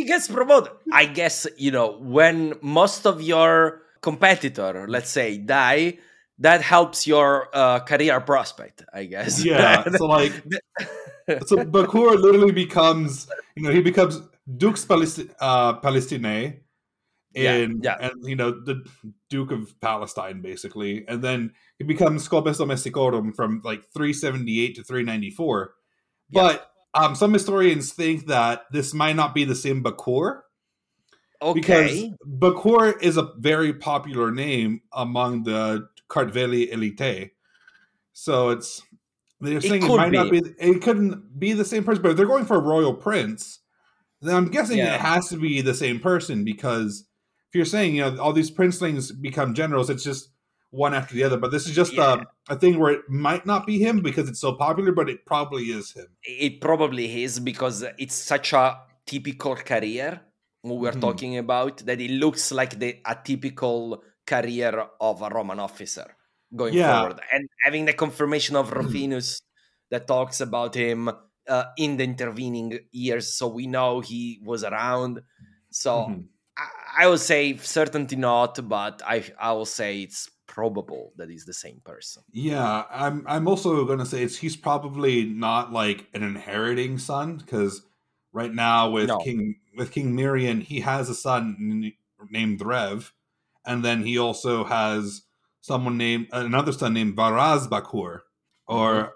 I guess when most of your competitor, let's say, die, that helps your career prospect, I guess. Yeah. So Bakur literally becomes, he becomes Dux Palestinae, and the Duke of Palestine, basically, and then he becomes Scopes Domesticorum from 378 to 394. Yeah. But some historians think that this might not be the same Bakur. Okay. Because Bakur is a very popular name among the Kartveli elite. So they're saying it couldn't be the same person, but if they're going for a royal prince, then I'm guessing it has to be the same person, because if you're saying, all these princelings become generals, it's just one after the other. But this is just a thing where it might not be him because it's so popular, but it probably is him. It probably is, because it's such a typical career we're talking about, that it looks like a typical career of a Roman officer going forward. And having the confirmation of Rufinus that talks about him in the intervening years, so we know he was around. So I would say certainty not, but I will say it's probable that he's the same person. Yeah, I'm also going to say he's probably not an inheriting son, because right now with King Mirian, he has a son named Rev, and then he also has another son named Varaz Bakur, or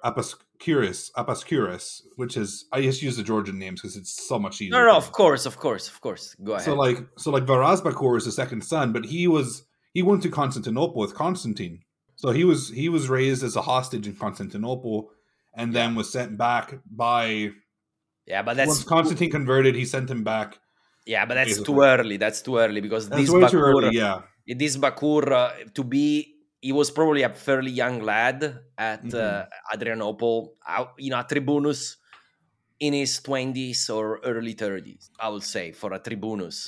Apascuris, which is, I just use the Georgian names because it's so much easier. No, of course. Go ahead. So Varaz Bakur is the second son, but he went to Constantinople with Constantine. So he was raised as a hostage in Constantinople, and then was sent back by. Yeah, but once Constantine converted, he sent him back. Yeah, but that's too early. That's too early, because this Bakur, this Bakur, he was probably a fairly young lad at Adrianople, a tribunus in his 20s or early 30s, I would say, for a tribunus.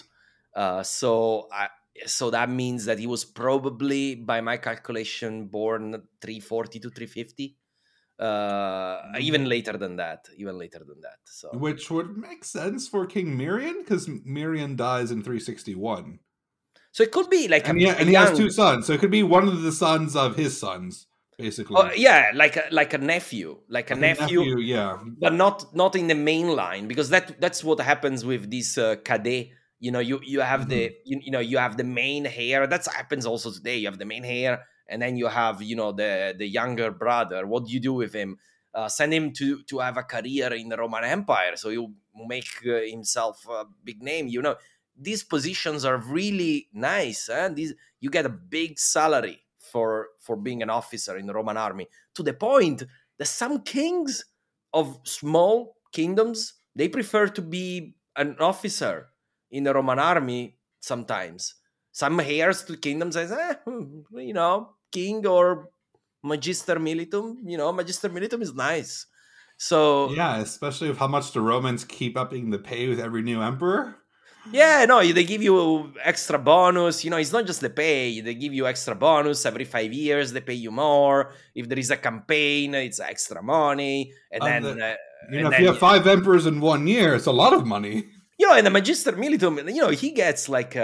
So that means that he was probably, by my calculation, born 340 to 350. even later than that. So Which would make sense for King Mirian, because Mirian dies in 361. So it could be like and he has two sons, so it could be one of the sons of his sons, basically. Like a nephew, yeah, but not in the main line, because that's what happens with this cadet. You have you have the main heir. That happens also today. You have the main heir, and then you have the younger brother. What do you do with him? Send him to have a career in the Roman Empire, so he'll make himself a big name. These positions are really nice. You get a big salary for being an officer in the Roman army, to the point that some kings of small kingdoms, they prefer to be an officer in the Roman army sometimes. Some heirs to kingdoms say, king or magister militum. Magister militum is nice. So yeah, especially with how much the Romans keep upping the pay with every new emperor. Yeah, no, they give you extra bonus. It's not just the pay. They give you extra bonus every 5 years. They pay you more. If there is a campaign, it's extra money. And then, if you have 5 emperors in 1 year, it's a lot of money. And the Magister Militum, he gets like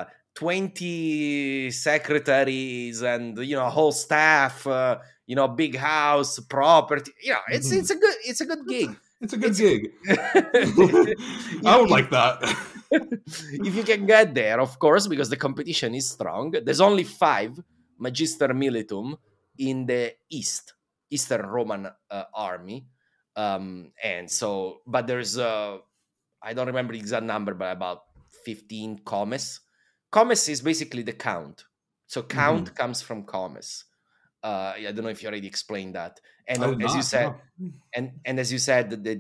20 secretaries and a whole staff. Big house, property. It's a good gig. It's a good gig. I would like that. If you can get there, of course, because the competition is strong. There's only 5 Magister Militum in the Eastern Roman army. But there's, I don't remember the exact number, but about 15 comes. Comes is basically the count. So count comes from comes. I don't know if you already explained that. And as you said, and as you said, the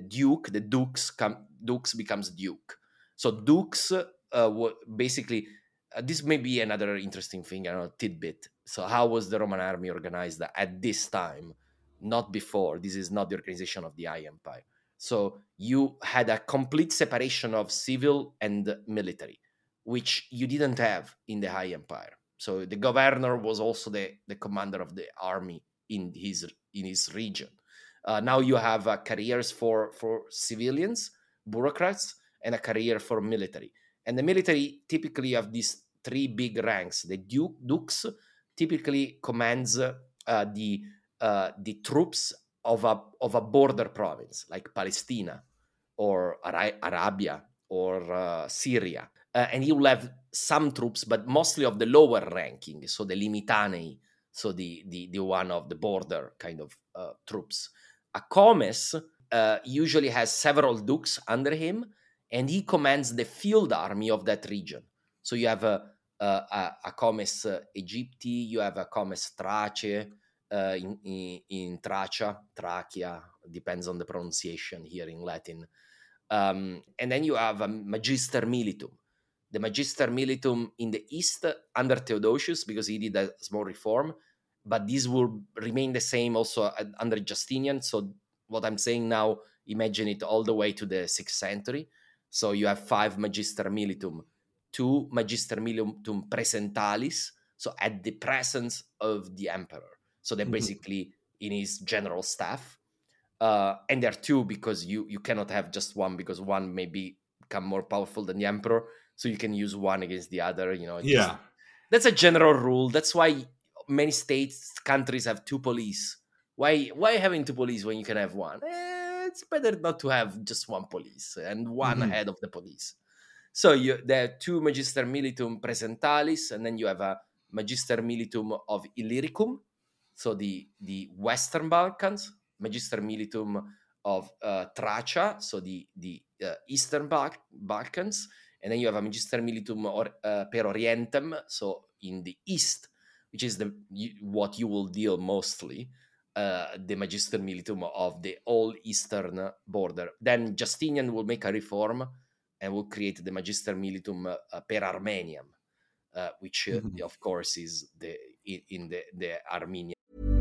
dukes becomes duke. So dukes, basically, this may be another interesting thing, tidbit. So how was the Roman army organized at this time? Not before. This is not the organization of the High Empire. So you had a complete separation of civil and military, which you didn't have in the High Empire. So the governor was also the commander of the army in his region. Now you have careers for civilians, bureaucrats, and a career for military. And the military typically have these 3 big ranks. The dukes typically commands the troops of a border province like Palestine or Arabia or Syria. And he will have some troops, but mostly of the lower ranking, so the limitanei, so the one of the border kind of troops. A comes usually has several dukes under him, and he commands the field army of that region. So you have a comes Aegypti, you have a comes Thrace in Trachia, depends on the pronunciation here in Latin. And then you have a Magister Militum. The Magister Militum in the east under Theodosius, because he did a small reform, but this will remain the same also under Justinian. So what I'm saying now, imagine it all the way to the 6th century. So you have 5 Magister Militum, 2 Magister Militum Presentalis, so at the presence of the emperor. So they're basically in his general staff. And there are 2 because you cannot have just one, because one may become more powerful than the emperor. So you can use one against the other, that's a general rule. That's why many countries have 2 police. Why having 2 police when you can have one? It's better not to have just one police and one head of the police. So there are 2 Magister Militum Presentalis, and then you have a Magister Militum of Illyricum, so the Western Balkans, Magister Militum of Thracia, so the Eastern Balkans, and then you have a Magister Militum per Orientem, so in the East, which is what you will deal mostly, the Magister Militum of the all Eastern border. Then Justinian will make a reform and will create the Magister Militum per Armeniam, which of course is in the Armenian.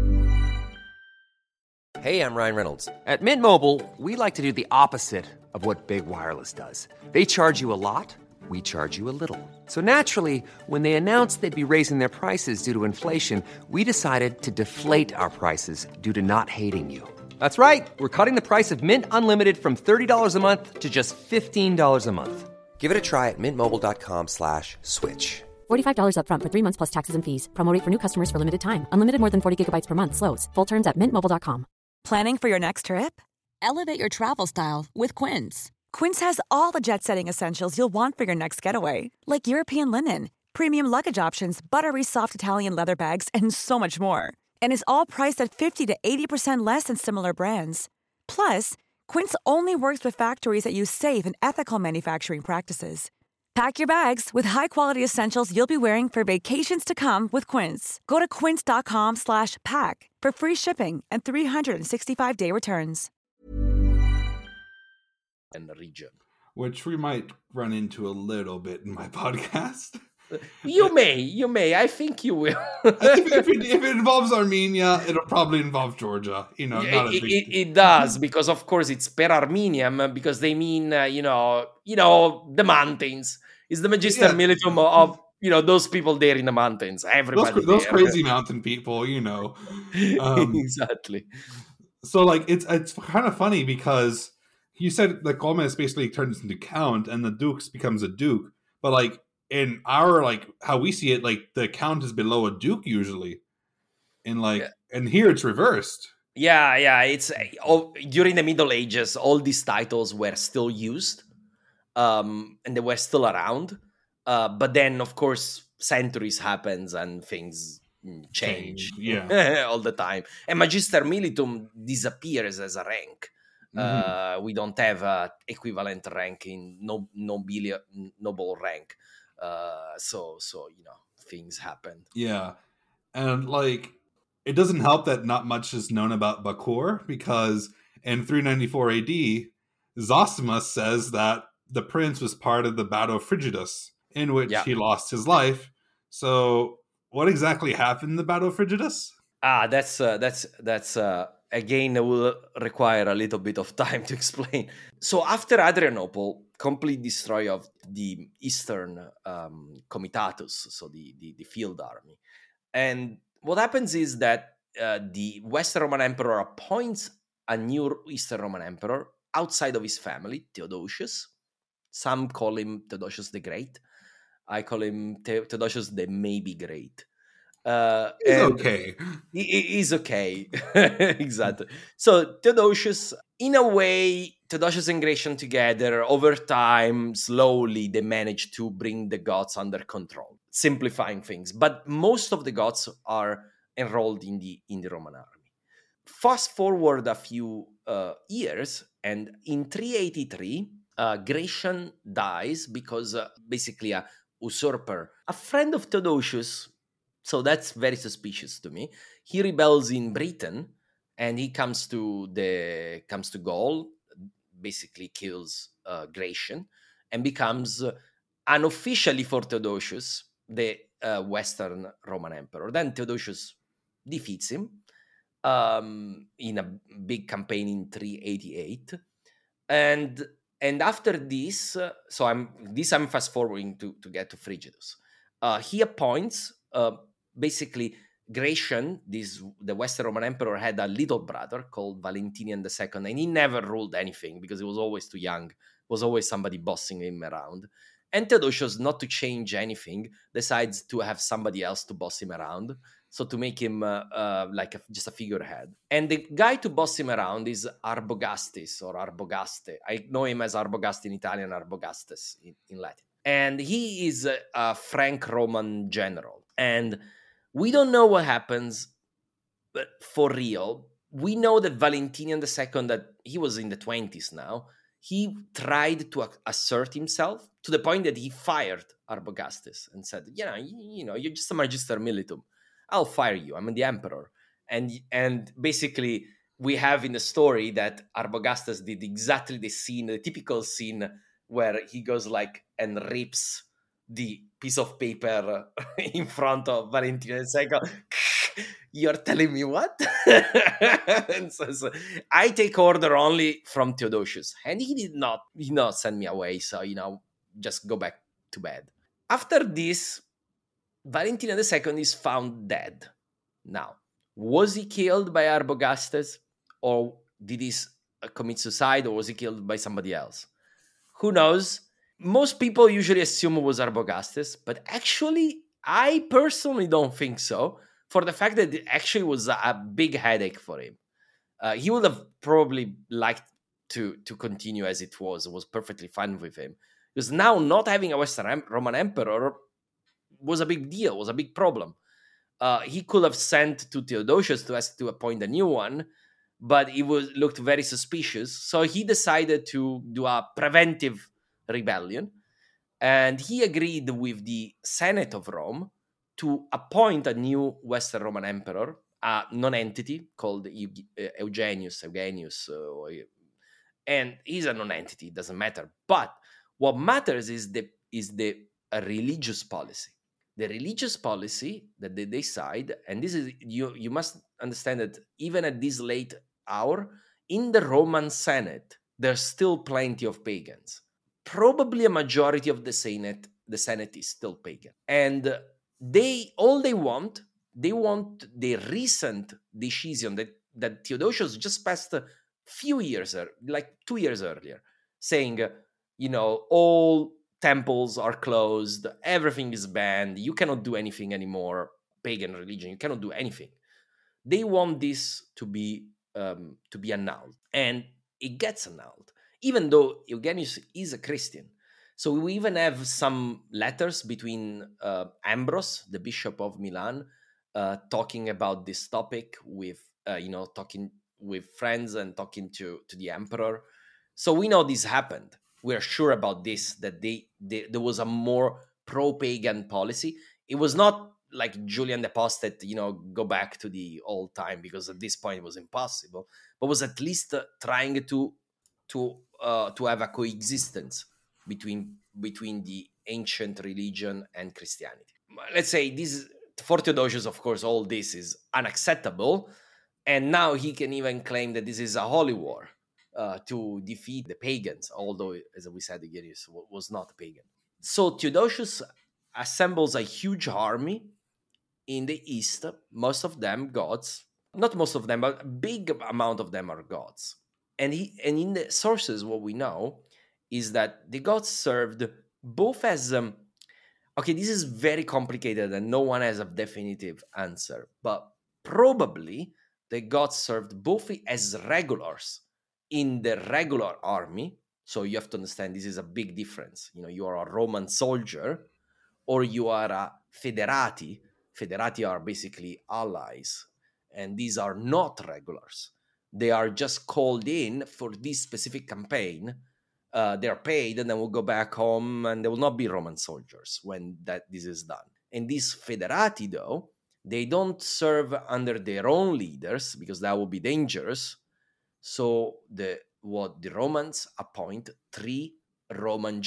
Hey, I'm Ryan Reynolds. At Mint Mobile, we like to do the opposite of what Big Wireless does. They charge you a lot, we charge you a little. So naturally, when they announced they'd be raising their prices due to inflation, we decided to deflate our prices due to not hating you. That's right. We're cutting the price of Mint Unlimited from $30 a month to just $15 a month. Give it a try at mintmobile.com/switch. $45 up front for 3 months plus taxes and fees. Promo rate for new customers for limited time. Unlimited more than 40 gigabytes per month. Slows full terms at mintmobile.com. Planning for your next trip? Elevate your travel style with Quince. Quince has all the jet-setting essentials you'll want for your next getaway, like European linen, premium luggage options, buttery soft Italian leather bags, and so much more. And is all priced at 50 to 80% less than similar brands. Plus, Quince only works with factories that use safe and ethical manufacturing practices. Pack your bags with high-quality essentials you'll be wearing for vacations to come with Quince. Go to quince.com/pack for free shipping and 365-day returns. And region. Which we might run into a little bit in my podcast. You may. I think you will. if it involves Armenia, it'll probably involve Georgia. It does, because of course it's per Armenium, because they mean the mountains. It's the Magister Militum of those people there in the mountains. Everybody, those crazy mountain people. Exactly. So it's kind of funny because you said the Gomez basically turns into count and the Dukes becomes a duke, but in our how we see it, the count is below a duke usually, and and here it's reversed. Yeah. It's during the Middle Ages, all these titles were still used, and they were still around. But then, of course, centuries happens and things change. All the time. And Magister Militum disappears as a rank. Mm-hmm. We don't have a equivalent rank in noble rank. So things happen. Yeah, and it doesn't help that not much is known about Bakur, because in 394 AD, Zosimus says that the prince was part of the Battle of Frigidus, in which he lost his life. So, what exactly happened in the Battle of Frigidus? That's again, it will require a little bit of time to explain. So after Adrianople, complete destroy of the Eastern Comitatus, so the field army. And what happens is that the Western Roman Emperor appoints a new Eastern Roman Emperor outside of his family, Theodosius. Some call him Theodosius the Great. I call him Theodosius the Maybe Great. He's okay. He's okay. Exactly. So Theodosius, in a way, Theodosius and Gratian together, over time, slowly, they manage to bring the Goths under control, simplifying things. But most of the Goths are enrolled in the Roman army. Fast forward a few years, and in 383, Gratian dies because basically a usurper, a friend of Theodosius. So that's very suspicious to me. He rebels in Britain, and he comes to Gaul, basically kills Gratian, and becomes unofficially for Theodosius the Western Roman Emperor. Then Theodosius defeats him in a big campaign in 388, and after this, I'm fast forwarding to get to Frigidus. He appoints. Basically, Gratian, the Western Roman Emperor, had a little brother called Valentinian II, and he never ruled anything because he was always too young. Was always somebody bossing him around. And Theodosius, not to change anything, decides to have somebody else to boss him around. So to make him just a figurehead. And the guy to boss him around is Arbogastes or Arbogaste. I know him as Arbogast in Italian, Arbogastes in Latin. And he is a Frank-Roman general. And we don't know what happens, but for real, we know that Valentinian II, that he was in the 20s now, he tried to assert himself to the point that he fired Arbogastes and said, you're just a Magister Militum. I'll fire you. I'm the emperor. And basically, we have in the story that Arbogastes did exactly the typical scene where he goes and rips the piece of paper in front of Valentinian II. You're telling me what? And so I take order only from Theodosius. And he did not send me away. So, just go back to bed. After this, Valentinian II is found dead. Now, was he killed by Arbogastes? Or did he commit suicide or was he killed by somebody else? Who knows? Most people usually assume it was Arbogastes, but actually, I personally don't think so, for the fact that it actually was a big headache for him. He would have probably liked to continue as it was. It was perfectly fine with him. Because now not having a Western Roman emperor was a big deal, was a big problem. He could have sent to Theodosius to ask to appoint a new one, but it looked very suspicious. So he decided to do a preventive rebellion, and he agreed with the Senate of Rome to appoint a new Western Roman emperor, a non-entity called Eugenius, and he's a non-entity. It doesn't matter. But what matters is the religious policy. The religious policy that they decide, and this is you must understand that even at this late hour in the Roman Senate, there's still plenty of pagans. Probably a majority of the Senate is still pagan, and they want the recent decision that Theodosius just passed a few years, like 2 years earlier, saying, all temples are closed, everything is banned, you cannot do anything anymore, pagan religion, you cannot do anything. They want this to be annulled, and it gets annulled, even though Eugenius is a Christian. So we even have some letters between Ambrose, the Bishop of Milan, talking about this topic with, talking with friends and talking to the emperor. So we know this happened. We're sure about this, that there was a more pro-pagan policy. It was not like Julian the Apostate, go back to the old time, because at this point it was impossible, but was at least trying to have a coexistence between the ancient religion and Christianity. Let's say this, for Theodosius, of course, all this is unacceptable, and now he can even claim that this is a holy war to defeat the pagans, although, as we said, Eugenius was not a pagan. So Theodosius assembles a huge army in the east, most of them gods, not most of them, but a big amount of them are gods. And in the sources, what we know is that the gods served both as okay, this is very complicated and no one has a definitive answer, but probably the gods served both as regulars in the regular army. So you have to understand this is a big difference. You are a Roman soldier or you are a federati. Federati are basically allies, and these are not regulars. They are just called in for this specific campaign. They're paid and then will go back home, and they will not be Roman soldiers when this is done. And these federati, though, they don't serve under their own leaders because that would be dangerous. So the Romans appoint 3 Roman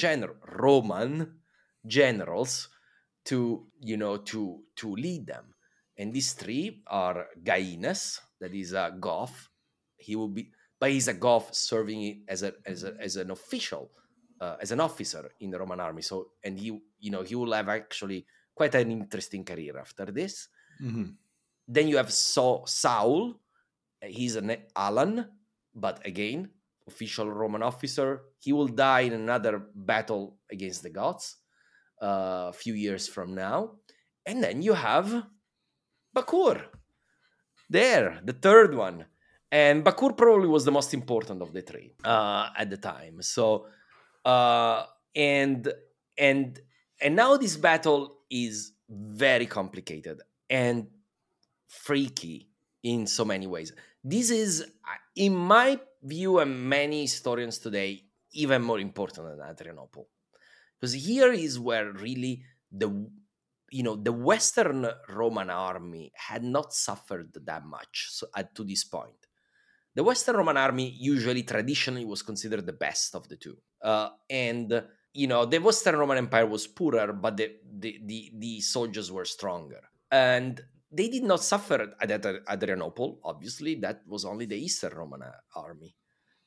generals to lead them. And these 3 are Gaines, that is a Goth. But he's a Goth serving as an official, as an officer in the Roman army. So, and he will have actually quite an interesting career after this. Mm-hmm. Then you have Saul. He's an Alan, but again, official Roman officer. He will die in another battle against the Goths a few years from now. And then you have Bakur. There, the third one. And Bakur probably was the most important of the 3 at the time. So, and now this battle is very complicated and freaky in so many ways. This is, in my view, and many historians today, even more important than Adrianople, because here is where really the Western Roman army had not suffered that much to this point. The Western Roman army usually traditionally was considered the best of the 2. And the Western Roman Empire was poorer, but the soldiers were stronger. And they did not suffer at Adrianople, obviously. That was only the Eastern Roman army.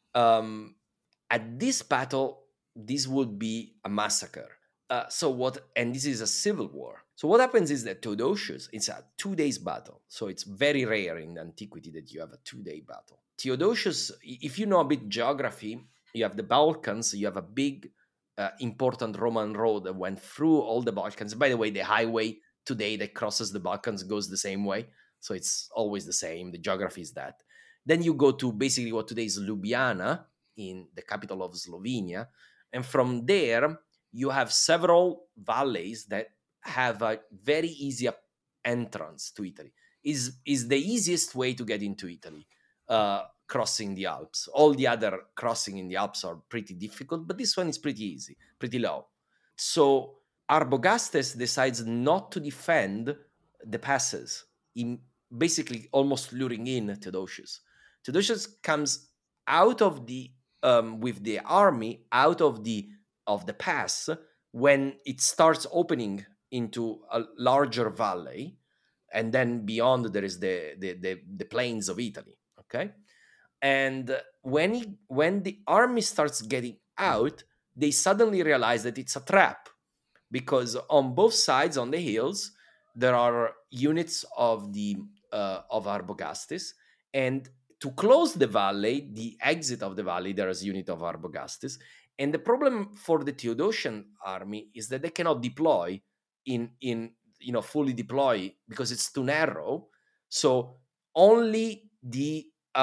At this battle, this would be a massacre. And this is a civil war. So what happens is that Theodosius, it's a 2 days battle. So it's very rare in antiquity that you have a 2-day battle. Theodosius, if you know a bit geography, you have the Balkans, you have a big, important Roman road that went through all the Balkans. By the way, the highway today that crosses the Balkans goes the same way. So it's always the same. The geography is that. Then you go to basically what today is Ljubljana, in the capital of Slovenia. And from there, you have several valleys that have a very easy entrance to Italy. Is the easiest way to get into Italy, crossing the Alps. All the other crossing in the Alps are pretty difficult, but this one is pretty easy, pretty low. So Arbogastes decides not to defend the passes, in basically almost luring in Theodosius. Theodosius comes out of the with the army out of the pass when it starts opening into a larger valley, and then beyond there is the plains of Italy. Okay, and when the army starts getting out, they suddenly realize that it's a trap, because on both sides on the hills there are units of the of Arbogastes, and to close the valley, the exit of the valley, there is a unit of Arbogastes. And the problem for the Theodosian army is that they cannot deploy fully deploy, because it's too narrow. So only the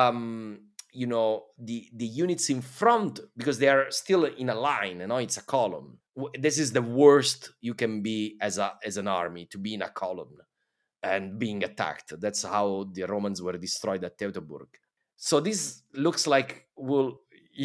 units in front, because they are still in a line, it's a column. This is the worst you can be as an army, to be in a column and being attacked. That's how the Romans were destroyed at Teutoburg. So this looks like will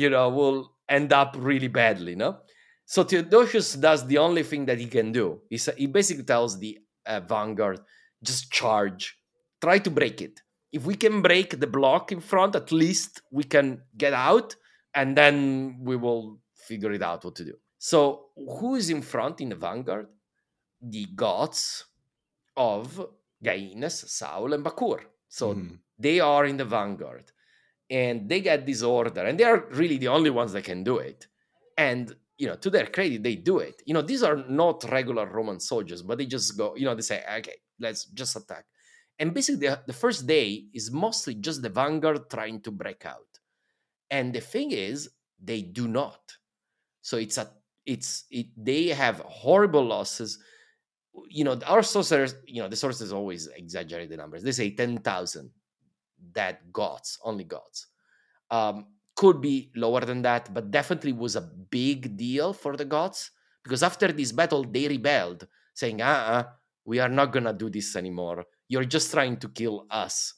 end up really badly, no? So Theodosius does the only thing that he can do. He basically tells the vanguard, just charge, try to break it. If we can break the block in front, at least we can get out, and then we will figure it out what to do. So who is in front in the vanguard? The Goths of Gaines, Saul, and Bakur. So they are in the vanguard, and they get this order, and they are really the only ones that can do it. And to their credit, they do it. These are not regular Roman soldiers, but they just go, they say, okay, let's just attack. And basically, the first day is mostly just the vanguard trying to break out. And the thing is, they do not. So they have horrible losses. Our sources, the sources always exaggerate the numbers. They say 10,000 dead Goths, only Goths. Could be lower than that, but definitely was a big deal for the Goths, because after this battle, they rebelled, saying, we are not going to do this anymore. You're just trying to kill us,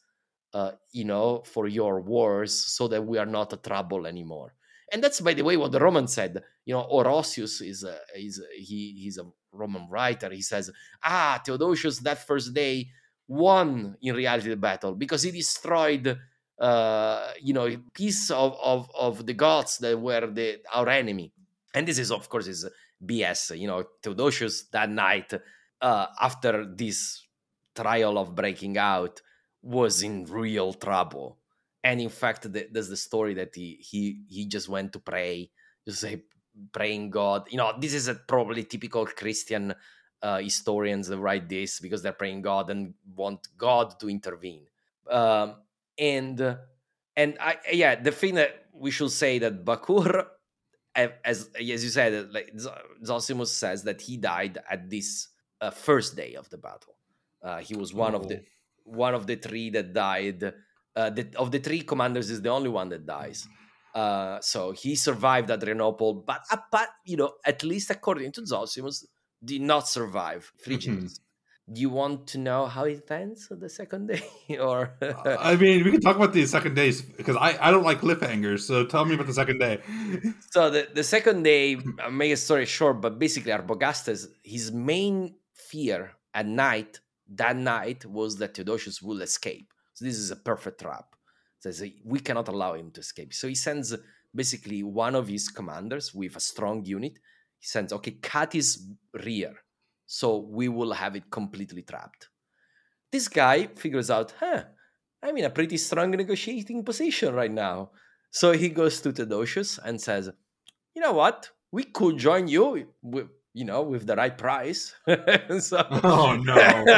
for your wars, so that we are not a trouble anymore. And that's, by the way, what the Romans said. Orosius he's a Roman writer. He says, Theodosius that first day won in reality the battle, because he destroyed piece of the Goths that were our enemy. And this is, of course, is BS. Theodosius that night, after this trial of breaking out, was in real trouble. And in fact, there's the story that he just went to pray, just say, praying God. This is a probably typical Christian historians that write this, because they're praying God and want God to intervene. And the thing that we should say, that Bakur, as you said, like Zosimus says, that he died at this first day of the battle. He was one of the three that died. Of the three commanders, is the only one that dies. So he survived Adrianople, but at least according to Zosimus, did not survive Frigidus. Do you want to know how it ends on the second day? Or I mean, we can talk about the second days, because I don't like cliffhangers. So tell me about the second day. So the second day, I'll make a story short, but basically Arbogastes, his main fear that night was that Theodosius will escape. So this is a perfect trap. So we cannot allow him to escape. So he sends basically one of his commanders with a strong unit. He sends, cut his rear, so we will have it completely trapped. This guy figures out, I'm in a pretty strong negotiating position right now. So he goes to Theodosius and says, you know what? We could join you. with the right price. Oh no!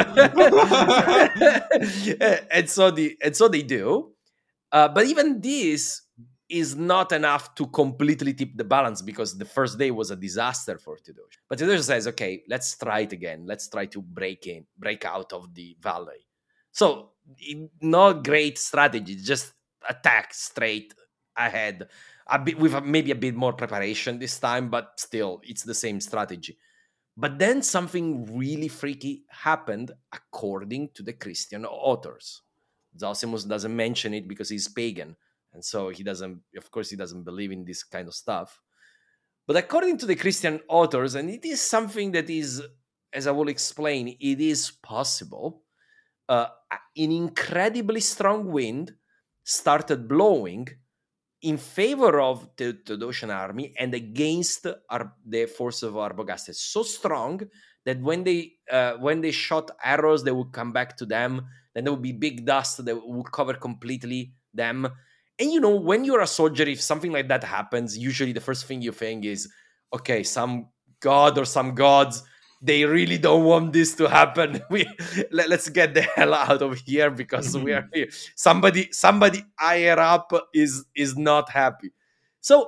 and so they do. But even this is not enough to completely tip the balance, because the first day was a disaster for Theodosius. But Theodosius says, okay, let's try it again. Let's try to break out of the valley. So not great strategy, just attack straight ahead, with maybe a bit more preparation this time, but still, it's the same strategy. But then something really freaky happened, according to the Christian authors. Zosimus doesn't mention it because he's pagan, and so he doesn't believe in this kind of stuff. But according to the Christian authors, and it is something that is, as I will explain, it is possible, an incredibly strong wind started blowing in favor of the Theodosian army and against the force of Arbogast. So strong that when they shot arrows, they would come back to them. Then there would be big dust that would cover completely them. And when you're a soldier, if something like that happens, usually the first thing you think is, okay, some god or some gods, they really don't want this to happen. Let's get the hell out of here, because we are here. Somebody higher up is not happy. So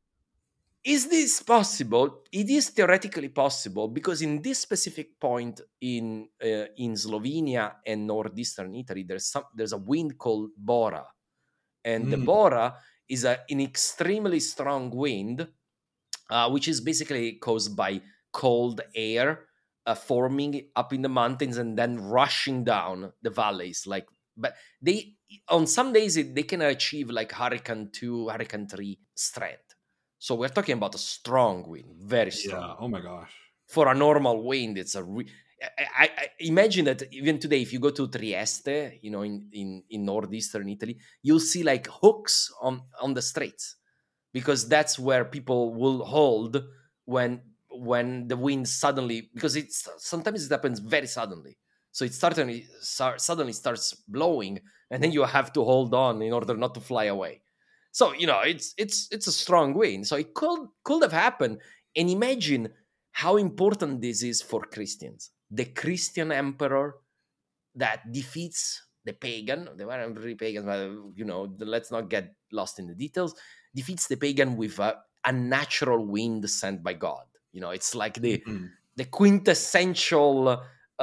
is this possible? It is theoretically possible, because in this specific point in Slovenia and northeastern Italy, there's a wind called Bora. And the Bora is an extremely strong wind, which is basically caused by cold air forming up in the mountains and then rushing down the valleys. But on some days they can achieve like Hurricane 2, Hurricane 3 strength. So we're talking about a strong wind, very strong. Yeah. Oh my gosh. For a normal wind, it's I imagine that even today, if you go to Trieste, in northeastern Italy, you'll see like hooks on the streets, because that's where people will hold when the wind suddenly, because sometimes it happens very suddenly. So it suddenly starts blowing, and then you have to hold on in order not to fly away. So it's a strong wind. So it could have happened. And imagine how important this is for Christians. The Christian emperor that defeats the pagan, they weren't really pagans, but let's not get lost in the details, defeats the pagan with a natural wind sent by God. It's like the quintessential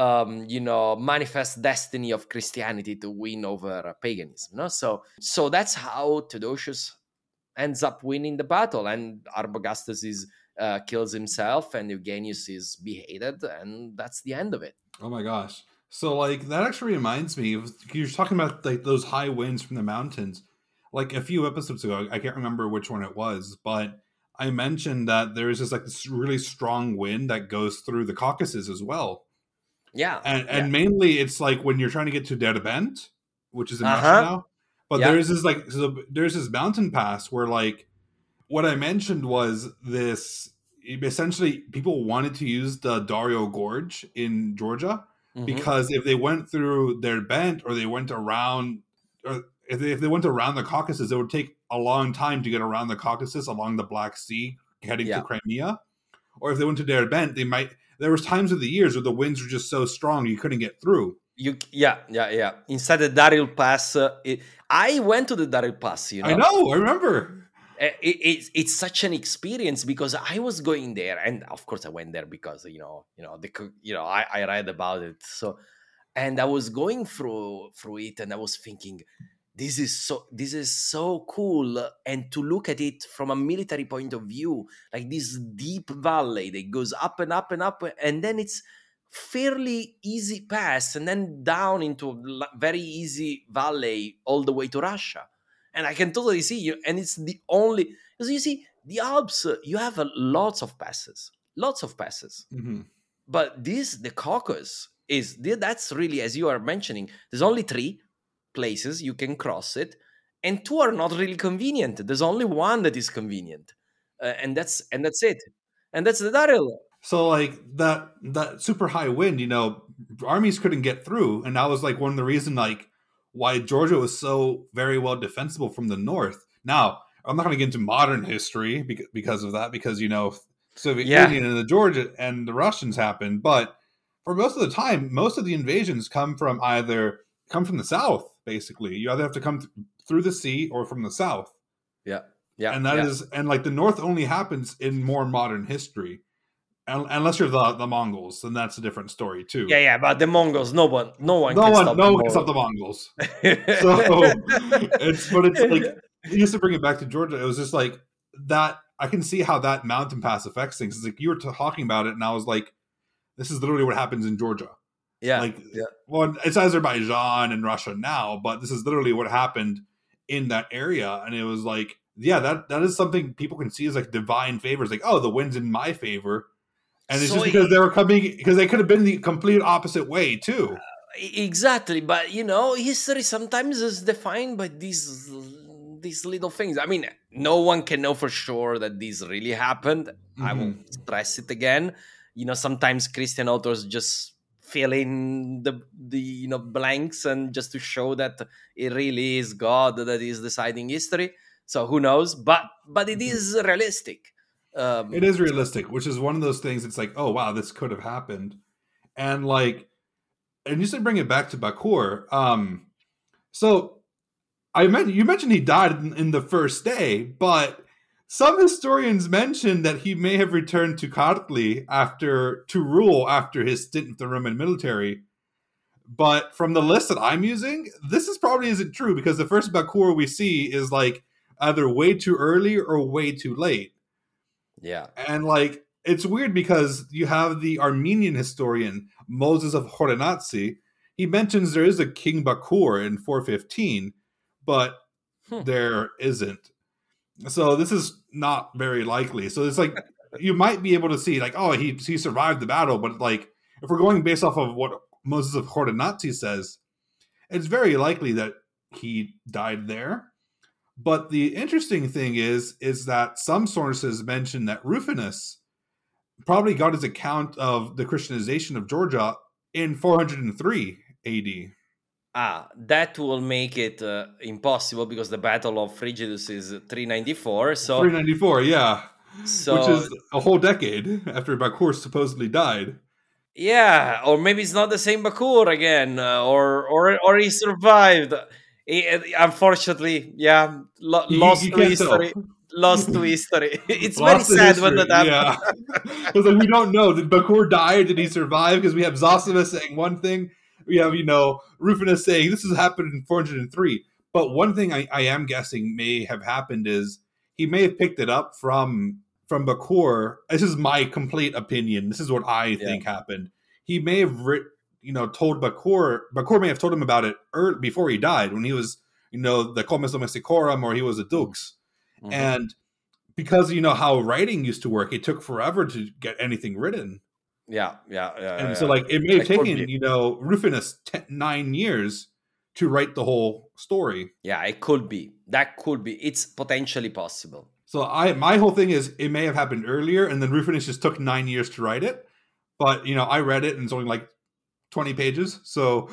manifest destiny of Christianity to win over paganism. So that's how Theodosius ends up winning the battle, and Arbogastes kills himself, and Eugenius is beheaded, and that's the end of it. Oh my gosh. So that actually reminds me of, you're talking about those high winds from the mountains. Like a few episodes ago, I can't remember which one it was, but I mentioned that there is this really strong wind that goes through the Caucasus as well. Yeah. And mainly it's like when you're trying to get to Derbent, which is in Russia now. But there's this mountain pass where what I mentioned was this, essentially people wanted to use the Dario Gorge in Georgia, because if they went through Derbent, or they went around, or if they went around the Caucasus, it would take a long time to get around the Caucasus along the Black Sea heading to Crimea. Or if they went to Derbent, there was times of the years where the winds were just so strong you couldn't get through. Inside the Daryl Pass, I went to the Daryl Pass. I know, I remember. It's such an experience, because I was going there, and of course I went there because I read about it. So, and I was going through it, and I was thinking, this is so cool, and to look at it from a military point of view, like this deep valley that goes up and up and up, and then it's fairly easy pass, and then down into a very easy valley all the way to Russia. And I can totally see you. And it's the only, because you see, the Alps, you have lots of passes. Mm-hmm. But the Caucasus that's really, as you are mentioning, there's only 3 places you can cross it, and 2 are not really convenient. There's only one that is convenient, and that's it. And that's the Daryl. So that super high wind, armies couldn't get through, and that was one of the reasons why Georgia was so very well defensible from the north. Now, I'm not going to get into modern history because of that, because Soviet Union and the Georgia and the Russians happened. But for most of the time, most of the invasions come from the south. Basically, you either have to come through the sea or from the south. Yeah, and that is the north only happens in more modern history, unless you're the Mongols, then that's a different story too. Yeah. But the Mongols, no one can stop the Mongols. But it's like, used to bring it back to Georgia. It was just like that. I can see how that mountain pass affects things. It's like you were talking about it, and I was like, this is literally what happens in Georgia. Well, it's Azerbaijan and Russia now, but this is literally what happened in that area. And it was like, that is something people can see as like divine favors. Like, oh, the wind's in my favor. And it's just because because they could have been the complete opposite way too. Exactly. But, history sometimes is defined by these little things. I mean, no one can know for sure that this really happened. I will stress it again. Sometimes Christian authors just fill in the blanks, and just to show that it really is God that is deciding history. So who knows? But it is realistic. It is realistic, which is one of those things. It's like, oh wow, this could have happened, and you said bring it back to Bakur. So you mentioned he died in the first day, but some historians mention that he may have returned to Kartli to rule after his stint with the Roman military. But from the list that I'm using, this probably isn't true, because the first Bakur we see is like either way too early or way too late. Yeah. And it's weird because you have the Armenian historian Moses of Khorenatsi. He mentions there is a King Bakur in 415, but there isn't. So this is not very likely. So it's like you might be able to see he survived the battle, but if we're going based off of what Moses of Khorenatsi says, it's very likely that he died there. But the interesting thing is that some sources mention that Rufinus probably got his account of the Christianization of Georgia in 403 AD. That will make it impossible, because the Battle of Frigidus is 394. So 394, yeah. So, which is a whole decade after Bakur supposedly died. Yeah, or maybe it's not the same Bakur again, or he survived. Unfortunately, lost to history. Lost to history. It's very sad when that happens. Yeah. It's like we don't know. Did Bakur die? Did he survive? Because we have Zosimus saying one thing. We have, Rufinus saying this has happened in 403. But one thing I am guessing may have happened is he may have picked it up from Bakur. This is my complete opinion. This is what I think happened. He may have told Bakur. Bakur may have told him about it before he died, when he was, the Comes Domesticorum, or he was a dux. Mm-hmm. And because how writing used to work, it took forever to get anything written. Yeah. And so it may have taken, Rufinus 9 years to write the whole story. Yeah, it could be. That could be. It's potentially possible. So my whole thing is it may have happened earlier, and then Rufinus just took 9 years to write it. But, I read it and it's only 20 pages. So,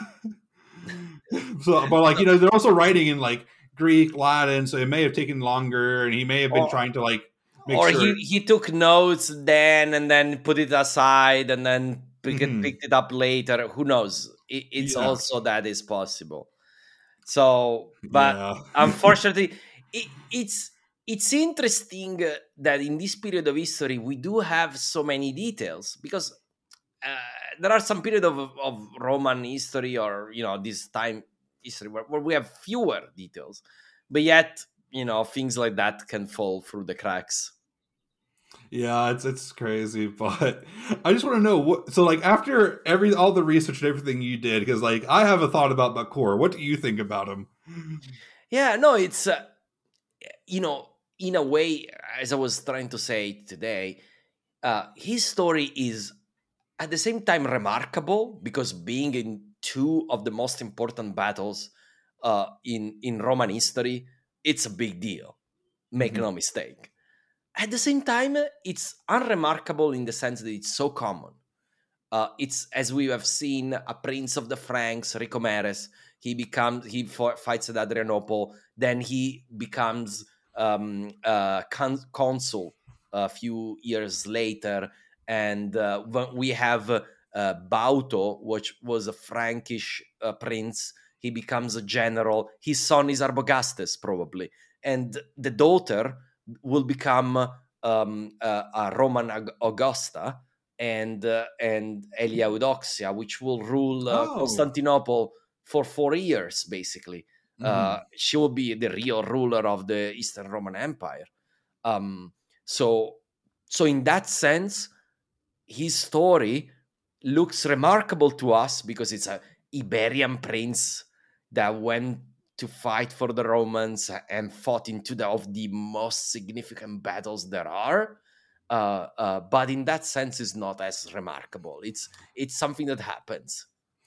but they're also writing in Greek, Latin. So it may have taken longer, and he may have been trying to he took notes then and then put it aside and then picked it up later. Who knows? It's also that is possible. So, but unfortunately, it's interesting that in this period of history we do have so many details, because there are some period of Roman history, or this time history where we have fewer details, but yet things like that can fall through the cracks. Yeah, it's crazy, but I just want to know after all the research and everything you did, because I have a thought about Bakur. What do you think about him? Yeah, no, it's in a way, as I was trying to say today, his story is at the same time remarkable, because being in two of the most important battles in Roman history, it's a big deal. Make no mistake. At the same time, it's unremarkable in the sense that it's so common. It's, as we have seen, a prince of the Franks, Ricomeres. He fights at Adrianople. Then he becomes consul a few years later, and we have Bauto, which was a Frankish prince. He becomes a general. His son is Arbogastes, probably, and the daughter will become a Roman Augusta, and Aelia Eudoxia, which will rule Constantinople for 4 years, basically. She will be the real ruler of the Eastern Roman Empire. So in that sense, his story looks remarkable to us because it's a Iberian prince that went to fight for the Romans and fought into of the most significant battles there are. But in that sense, it's not as remarkable. It's something that happens.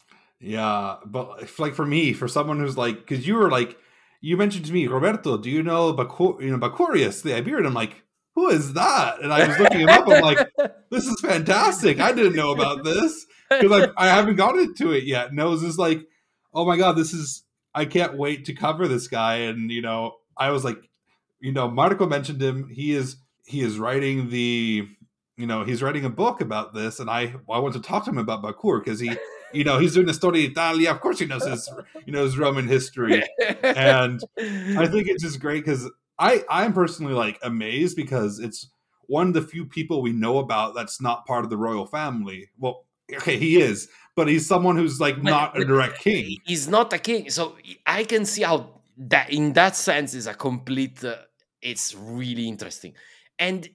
Yeah, but like for me, for someone who's like, because you were like, you mentioned to me, Roberto, do you know Bacurius, the Iberian? I'm like, who is that? And I was looking him up. I'm like, this is fantastic. I didn't know about this because I haven't gotten into it yet. And I was just like, oh my God, I can't wait to cover this guy. And, I was like, Marco mentioned him. He is writing he's writing a book about this. And I want to talk to him about Bacur because he's doing the Storia Italia. Of course he knows his Roman history. And I think it's just great because I'm personally like amazed because it's one of the few people we know about that's not part of the royal family. Well, okay, he is, but he's someone who's like not a direct king. He's not a king. So I can see how that in that sense is a complete, it's really interesting. And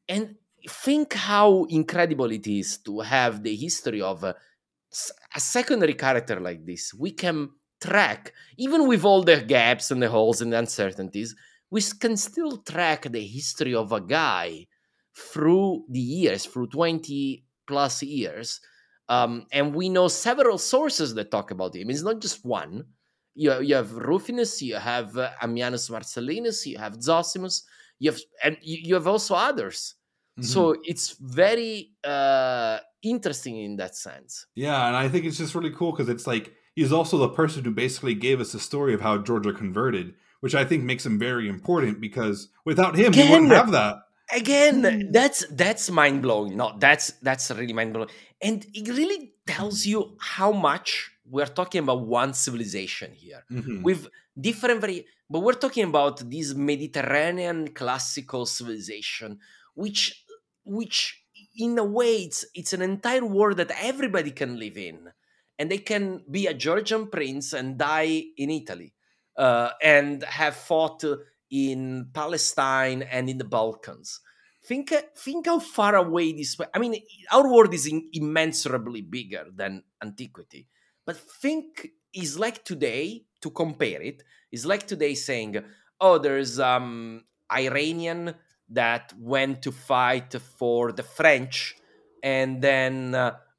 think how incredible it is to have the history of a secondary character like this. We can track, even with all the gaps and the holes and the uncertainties, we can still track the history of a guy through the years, through 20 plus years. And we know several sources that talk about him. It's not just one. You have Rufinus, you have Ammianus Marcellinus, you have Zosimus, you have also others. Mm-hmm. So it's very interesting in that sense. Yeah, and I think it's just really cool because it's like he's also the person who basically gave us the story of how Georgia converted, which I think makes him very important because without him, we wouldn't have that. Again, that's mind blowing. No, that's really mind blowing, and it really tells you how much we're talking about one civilization here with different but we're talking about this Mediterranean classical civilization, which in a way it's an entire world that everybody can live in, and they can be a Georgian prince and die in Italy, and have fought in Palestine and in the Balkans. Think how far away this. I mean, our world is immeasurably bigger than antiquity, but think is like today. To compare it, is like today saying, "Oh, there's Iranian that went to fight for the French, and then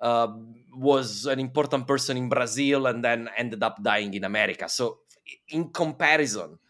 was an important person in Brazil, and then ended up dying in America." So, in comparison,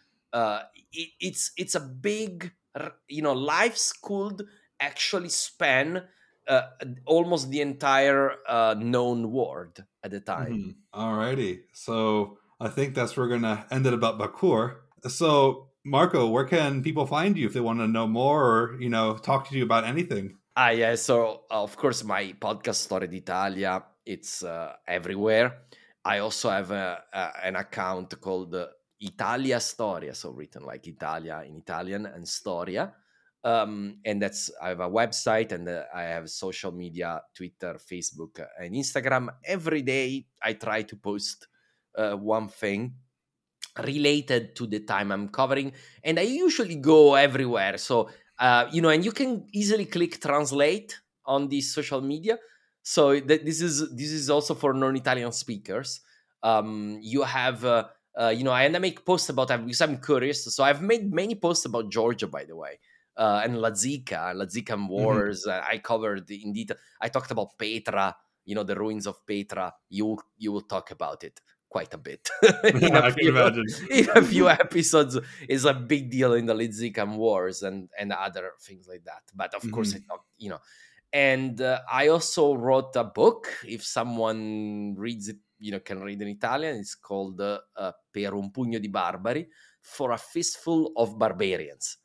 it's a big, lives could actually span almost the entire known world at the time. Alrighty, so I think that's where we're gonna end it about Bacur. So, Marco, where can people find you if they want to know more or talk to you about anything? Yeah. So, of course, my podcast Storia d'Italia, it's everywhere. I also have an account called Italia Storia, so written like Italia in Italian and Storia. And I have a website, and I have social media, Twitter, Facebook, and Instagram. Every day I try to post one thing related to the time I'm covering, and I usually go everywhere. So, and you can easily click translate on this social media. So this is also for non-Italian speakers. You have, and I make posts about that because I'm curious. So I've made many posts about Georgia, by the way. And Lazican Wars. I covered in detail. I talked about Petra, the ruins of Petra. You will talk about it quite a bit. I can imagine. In a few episodes, it's a big deal in the Lazican Wars and other things like that. But of course, I talk, And I also wrote a book. If someone reads it, can read in Italian. It's called Per un pugno di barbari, for a fistful of barbarians.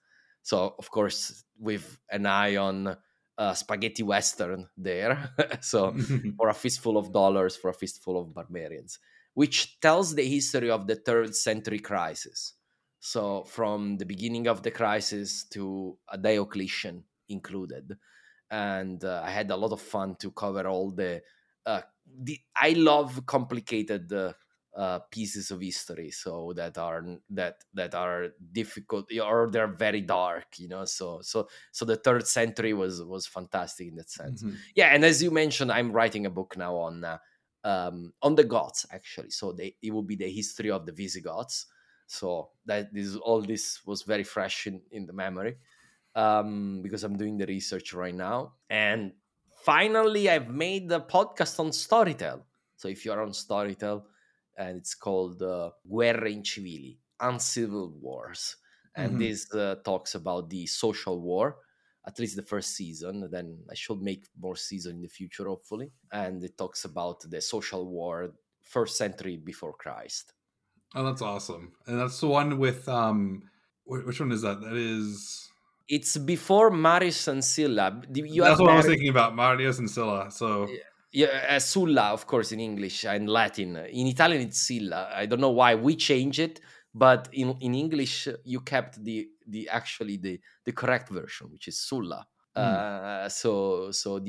So, of course, with an eye on spaghetti western there. So, for a fistful of dollars, for a fistful of barbarians, which tells the history of the 3rd century crisis. So, from the beginning of the crisis to Diocletian included. And I had a lot of fun to cover all the I love complicated pieces of history, so that are difficult or they're very dark, so the 3rd century was fantastic in that sense. Yeah, and as you mentioned, I'm writing a book now on the Goths, actually. So it will be the history of the Visigoths, so that all this was very fresh in the memory, because I'm doing the research right now. And finally, I've made a podcast on Storytel. So if you're on Storytel, and it's called Guerre Incivili, Uncivil Wars. And this talks about the social war, at least the first season. Then I should make more seasons in the future, hopefully. And it talks about the social war, 1st century before Christ. Oh, that's awesome. And that's the one with, which one is that? That is... It's before Marius and Sylla. That's what I was thinking about, Marius and Sylla. So... Yeah, Sulla, of course, in English and Latin. In Italian, it's Sylla. I don't know why we changed it, but in English, you kept the correct version, which is Sulla. So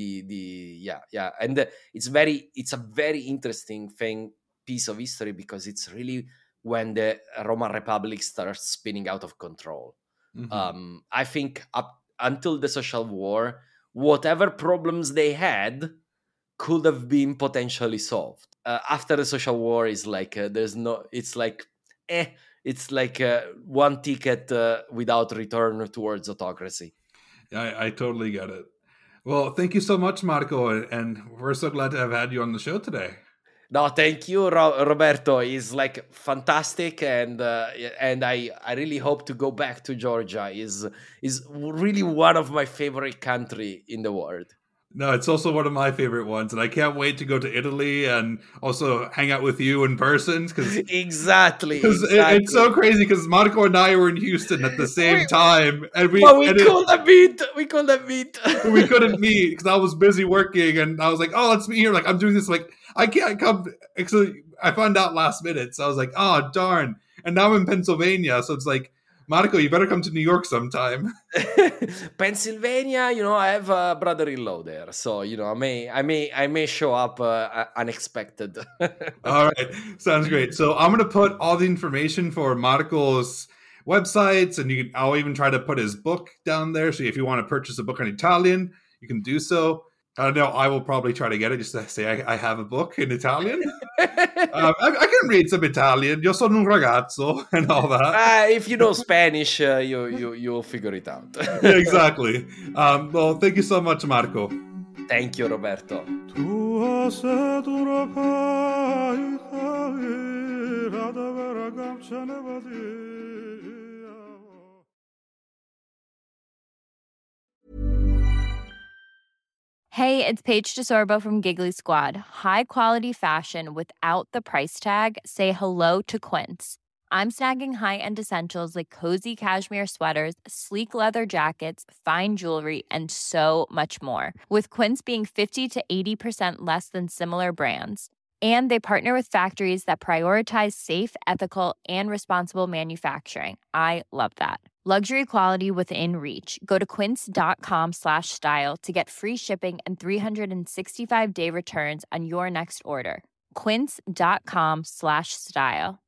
and it's a very interesting piece of history, because it's really when the Roman Republic starts spinning out of control. I think up until the social war, whatever problems they had could have been potentially solved. After the social war is like it's like one ticket without return towards autocracy. I totally get it. Well, thank you so much, Marco, and we're so glad to have had you on the show today. No, thank you, Roberto. It's like fantastic, and I really hope to go back to Georgia. Is really one of my favorite country in the world. No, it's also one of my favorite ones, and I can't wait to go to Italy and also hang out with you in person. Exactly. It's so crazy, because Marco and I were in Houston at the same time, and we couldn't meet. We couldn't meet because I was busy working, and I was like, "Oh, let's meet here." Like, I'm doing this, like, I can't come. So I found out last minute, so I was like, "Oh, darn!" And now I'm in Pennsylvania, so it's like, Marco, you better come to New York sometime. Pennsylvania, I have a brother-in-law there, so I may show up unexpected. All right, sounds great. So I'm gonna put all the information for Marco's websites, and I'll even try to put his book down there. So if you want to purchase a book in Italian, you can do so. I don't know. I will probably try to get it just to say I have a book in Italian. I can read some Italian. Io sono un ragazzo and all that. If you know Spanish, you'll figure it out. Yeah, exactly. Well, thank you so much, Marco. Thank you, Roberto. Hey, it's Paige DeSorbo from Giggly Squad. High quality fashion without the price tag. Say hello to Quince. I'm snagging high-end essentials like cozy cashmere sweaters, sleek leather jackets, fine jewelry, and so much more. With Quince being 50 to 80% less than similar brands. And they partner with factories that prioritize safe, ethical, and responsible manufacturing. I love that. Luxury quality within reach. Go to quince.com/style to get free shipping and 365-day returns on your next order. Quince.com/style.